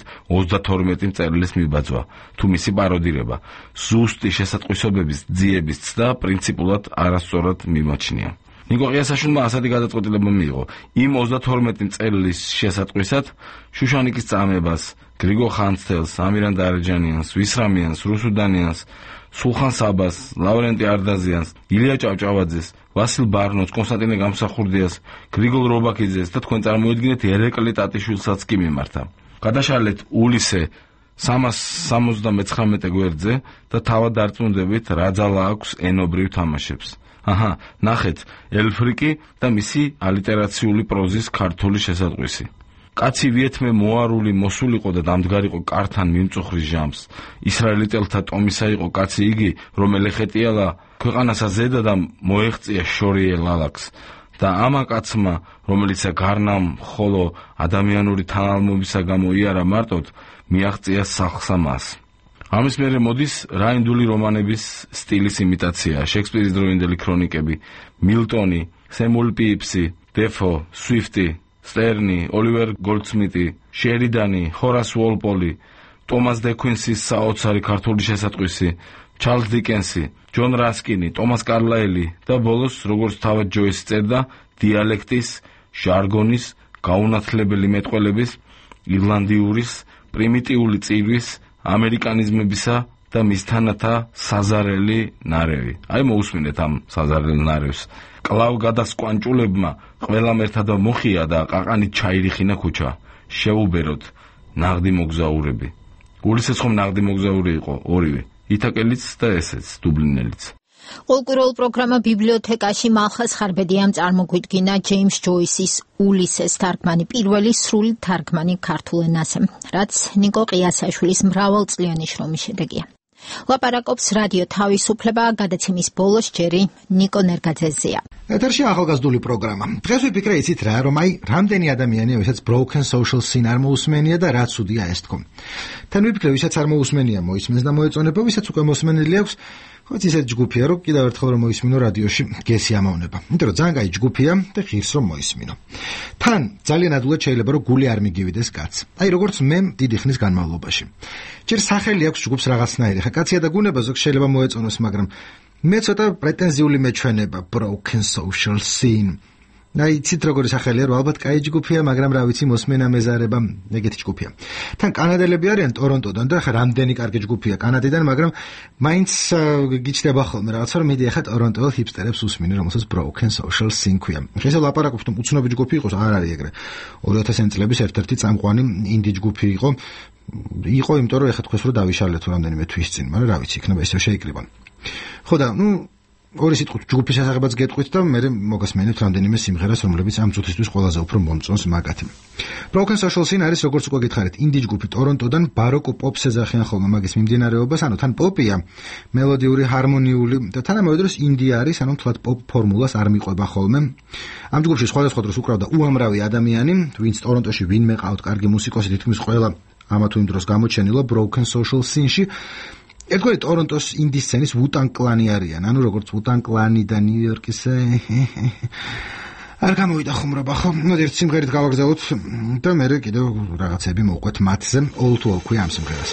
T: 32 მწერლის მიბაძვა, თუ მისი პაროდირება, ზუსტი შესატყვისობების ძიების ცდა პრინციპულად არასწორად მიმაჩნია. ნიკო ყიასაშვილმა ასეთი გადაწყვეტილება მიიღო. იმ 32 მწერლის შესატყვისად შუშანიკის წამებას, გრიგო ხანძთელს, ამირან დარეჯანიანს, ვისრამიანს, რუსუდანიანს, სულხან საბას, ლავრენტი არდაზიანს, ილია ჭავჭავაძეს, ვასილ ბარნოს, კონსტანტინე გამსახურდიას, გრიგოლ რობაქიძეს და თქვენ წარმოიდგინეთ ერეკლე ტატიშვილსაც კი მიმართა. გადაშალეთ ულისე 379 გვერდზე და თავად დარწმუნდებით რა ძალა აქვს ენობრივ თამაშებს. აჰა, ნახეთ, ელფრიკი და მისი ალიტერაციული პროზის ქართული შესატყვისი. კაცი ვიეთმე მოარული მოსულიყო და დამდგარიყო კართან მიმწუხრის ჟამს. ისრაელიტელთა ტომისა იყო კაცი იგი, რომ ელეხეტიალა ქვეყანასა ზედა და მოეღწია შორიე ლალაკს. და ამა კაცმა, რომელიცა გარნამ ხოლო ადამიანური თანალმობისა გამო იარა მარტოდ, მიაღწია სახლსა მას. ამის მერე მოდის რაინდული რომანების სტილის იმიტაცია, შექსპირის დროინდელი ქრონიკები, მილტონი, სემუელ პიიპსი, დეფო, სვიფტი, სტერნი, ოლივერ გოლდსმიტი, შერიდანი, ჰორას უოლპოლი, ტომას დე κουინსის საოცარი ქართული შესატყვისი, ჩარლზ დიკენსი, ჯონ რასკინი, ტომას კარლაელი და ბოლოს, როგორც თავად ჯოისი წერდა, დიალექტის, ჟარგონის, გაუნათლებელი მეტყველების, ირლანდიურის, პრიმიტიული წირვის, ამერიკანიზმებისა და მისთანათა საზარელი ნარევი. აი მოусმინეთ ამ საზარელ ნარევს. კლავ გადასკვანჭულებმა ყველამ ერთად მოხია და ყაყანით ჩაირიხინა ქუჩა. შეუბეროთ ნაღდი მოგზაურები. გულისეც ხომ ნაღდი მოგზაური იყო ორივე. ითაკელიც და ესეც დუბლინელიც.
A: Ყოველკვირეულ პროგრამა ბიბლიოთეკაში მალხაზ ხარბედიამ წარმოგვიდგინა ჯეიმს ჯოისის ულისეს თარგმანი პირველი სრული თარგმანი ქართულ ენაზე, რაც ნიკო ყიასაშვილის მრავალწლიანი შრომის შედეგია. ლაპარაკობს რადიო თავისუფლება, გადაცემის ბოლოს ჯერი ნიკო ნერგაძეზია.
F: ეთერში ახალგაზრდული პროგრამა. დღეს ვიფიქრე იცით რა, რომ რამდენი ადამიანია, ვისაც broken social scene არ მოусმენია და რა ცუდია ეს თქო. თან ვიფიქრე, ვისაც არ მოусმენია, მოისმენს და მოეწონება, ვისაც უკვე მოსმენილი აქვს, ხო ისეთ ჯგუფია, რომ კიდევ ერთხელ რომ მოისმინო რადიოში გესი ამოვნება. იმიტომ რომ ძალიან კაი ჯგუფია და ღირს რომ მოისმინო. თან ძალიან ადვილად შეიძლება რომ გული არ მიგივიდეს კაცს. აი როგორც მე დიდი ხნის განმავლობაში. ჯერ სახელი აქვს ჯგუფს რაღაცნაირი. ხა კაცია და გუნება ზოგ შეიძლება მოეწონოს, მაგრამ მე ცოტა პრეტენზიული მეჩვენება broken social scene. აი ცით როგორი სახელია, რომ ალბათ კაი ჯგუფია, მაგრამ რა ვიცი მოსმენა მეზარება ეგეთი ჯგუფია. თან კანადელები არიან ტორონტოდან და ხა რამდენი კარგი ჯგუფია კანადიდან, მაგრამ მაინც გიჩნდება ხოლმე რაღაცა, რომ მიდი ახლა ტორონტოელ ჰიპსტერებს usმინე, რომელსაც broken social scene ქვია. ესე ლაპარაკობთ, რომ უცნობი ჯგუფი იყოს, არ არის ეგრე. 2000 წლების ერთ-ერთი წამყვანი ინდი ჯგუფი იყო, იმიტომ რომ ეხლა თქვენს რომ დავიშალეთ რამდენიმე თვის წინ, მაგრამ რა ვიცი, იქნება ისევ შეიკრიბა. ხო და ორი სიტყვით ჯგუფის შესახებაც გეტყვით და მე მოგასმენებთ რამდენიმე სიმღერას, რომლებიც ამ წუთისთვის ყველაზე უფრო მომწონს მაგათ. Broken Social Scene არის როგორც უკვე გითხარით, ინდი ჯგუფი ტორონტოდან ბაროკო პოპს ეძახიან ხოლმე მაგის მიმდინარეობას, ანუ თან პოპია, მელოდიური, ჰარმონიული და თანამედროვე დროს ინდი არის, ანუ თლად პოპ ფორმულას არ მიყვება ხოლმე. ამ ჯგუფში სხვადასხვა დროს უკრავდა უამრავი ადამიანი, ვინც ტორონტოში ვინმე ყავთ კარგი მუსიკოსი, თითქმის ყველა ამა თუ იმ დროს გამოჩენილა Broken Social Scene-ში. ერთგვარი ტორონტოს ინდი სცენის Wu-Tang კლანი არიან, ანუ როგორც Wu-Tang კლანი და ნიუ-იორკის არ გამოვიდა ხუმრობა, ხო? ერთ სიმღერით გავაგზავნოთ და მე კიდევ რაღაცები მოვყვეთ მათზე. All to All ქვია ამ სიმღერას.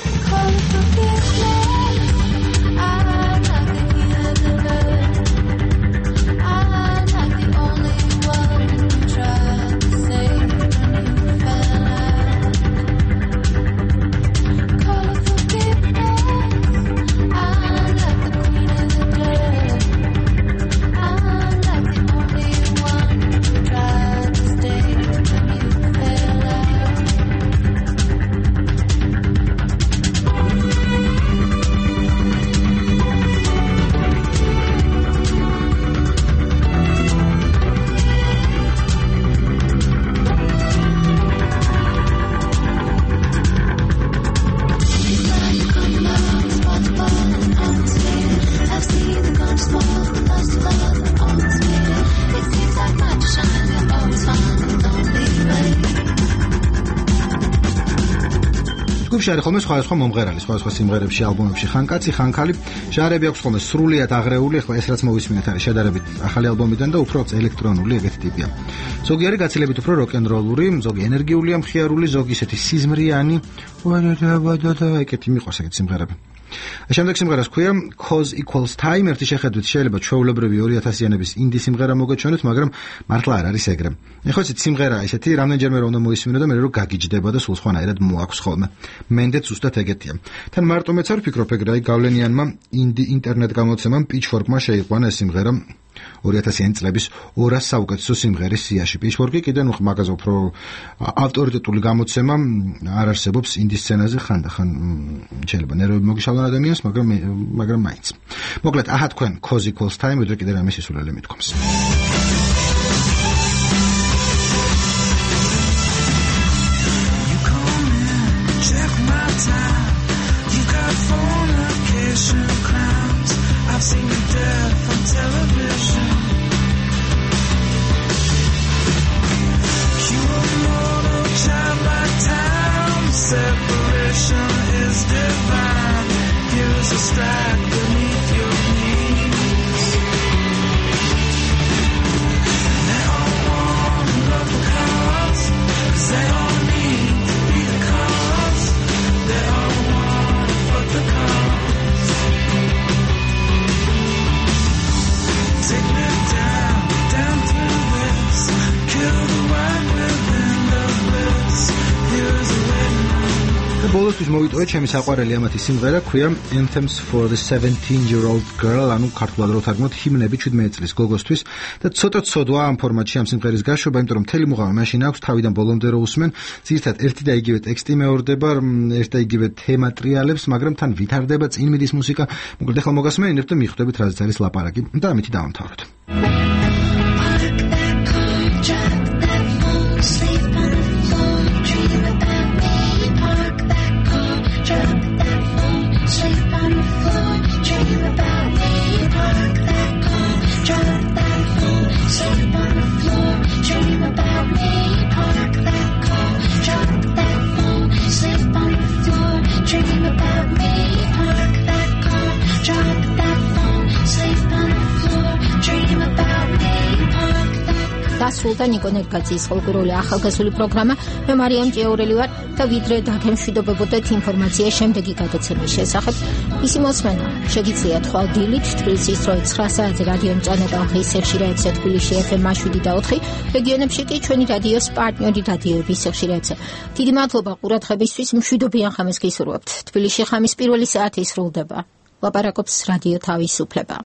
F: არის ხოლმე სხვადასხვა მომღერალი, სხვადასხვა სიმღერებში, ალბომებში, ხან კაცი, ხან ქალი. ჟანრები აქვს ხოლმე სრულიად აღრეული, ახლა ეს რაც მოვისმინეთ არის შედარებით ახალი ალბომიდან და უფრო ელექტრონული ეგეთი ტიპია. ზოგი არის გაცილებით უფრო როკ-ენ-როლური, ზოგი ენერგიულია, მხიარული, ზოგი ისეთი სიზმრიანი, და ეგეთი მიყვარს ეგეთი სიმღერები. შემდეგ სიმღერას ქვია Cause Equals Time, ერთი შეხედვით შეიძლება ჩვეულებრივი 2000-იანების ინდი სიმღერა მოგეჩვენოთ, მაგრამ მართლა არ არის ეგრე. ეხლა ისეთი სიმღერა ისეთი, რამდენჯერმე რომ უნდა მოისმინო და მე რომ გაგიჯდება და სულ სხვანაირად მოაქვს ხოლმე. მენდეც ზუსტად ეგეთია. თან მარტო მეც არ ვფიქრობ ეგრე, აი გავლენიანმა ინდი ინტერნეტ გამოცემამ Pitchfork-მა შეიყვანა ეს სიმღერა 2000-იანი წლების 200 საუკეთესო სიმღერის სიაში. Pitchfork-ი კიდე მაგაზე უფრო ავტორიტეტული გამოცემა არ არსებობს ინდი სცენაზე ხანდახან შეიძლება ნერვები მოგიშალონ ადამიანს, მაგრამ მაინც. მოკლედ, აჰა თქვენ Cause Equals Time, ვიდრე კიდე რამე სისულელე მithkoms.
U: I've seen your death on television. You are mortal, child like time. Separation is divine. Here's a strike beneath your knees. They all want to love the cause, 'cause they all need to be the cause. They all want to fuck the cause. Take me down, down through this. Kill the one within the bliss. Here's a waiting room.
F: ბოლოსთვის მოვიტოვე ჩემი საყვარელი ამათი სიმღერა, ქვია Anthems for the 17-year-old girl, ანუ ქართულად რო თარგმნოთ ჰიმნები 17 წლის გოგოსთვის და ცოტა ცოდვა ამ ფორმატში ამ სიმღერის გაშვება, იმიტომ რომ მთელი მუღამი მაშინ აქვს თავიდან ბოლომდე რო უსმენ, ძირითადად ერთი და იგივე ტექსტი მეორდება, ერთ და იგივე თემა ტრიალებს, მაგრამ თან ვითარდება, წინ მიდის მუსიკა. მოკლედ ახლა მოგასმენინებთ და მიხვდებით რაზეც არის ლაპარაკი და ამით დავამთავროთ. დასრულდა ნიკო ნერგაძის ხოლმე ახალგაზრდული პროგრამა. მე მარიამ ჭიაურელი ვარ და ვიდრე დაგემშვიდობებოდეთ ინფორმაცია შემდეგი გადაცემის შესახებ. ისი მოსმენა შეგიძლიათ ხვალ დილით თბილისის დროით 9 საათზე რადიო მწვანე ხის ეხშირეებზე თბილისში FM 7 და 4, რეგიონებში კი ჩვენი რადიოს პარტნიორი რადიოების ეხშირეებზე. დიდი მადლობა ყურადღებისთვის, მშვიდობიან ხამს გისურვებთ. თბილისში ხამის პირველი საათი სრულდება. ლაპარაკობს რადიო თავისუფლება.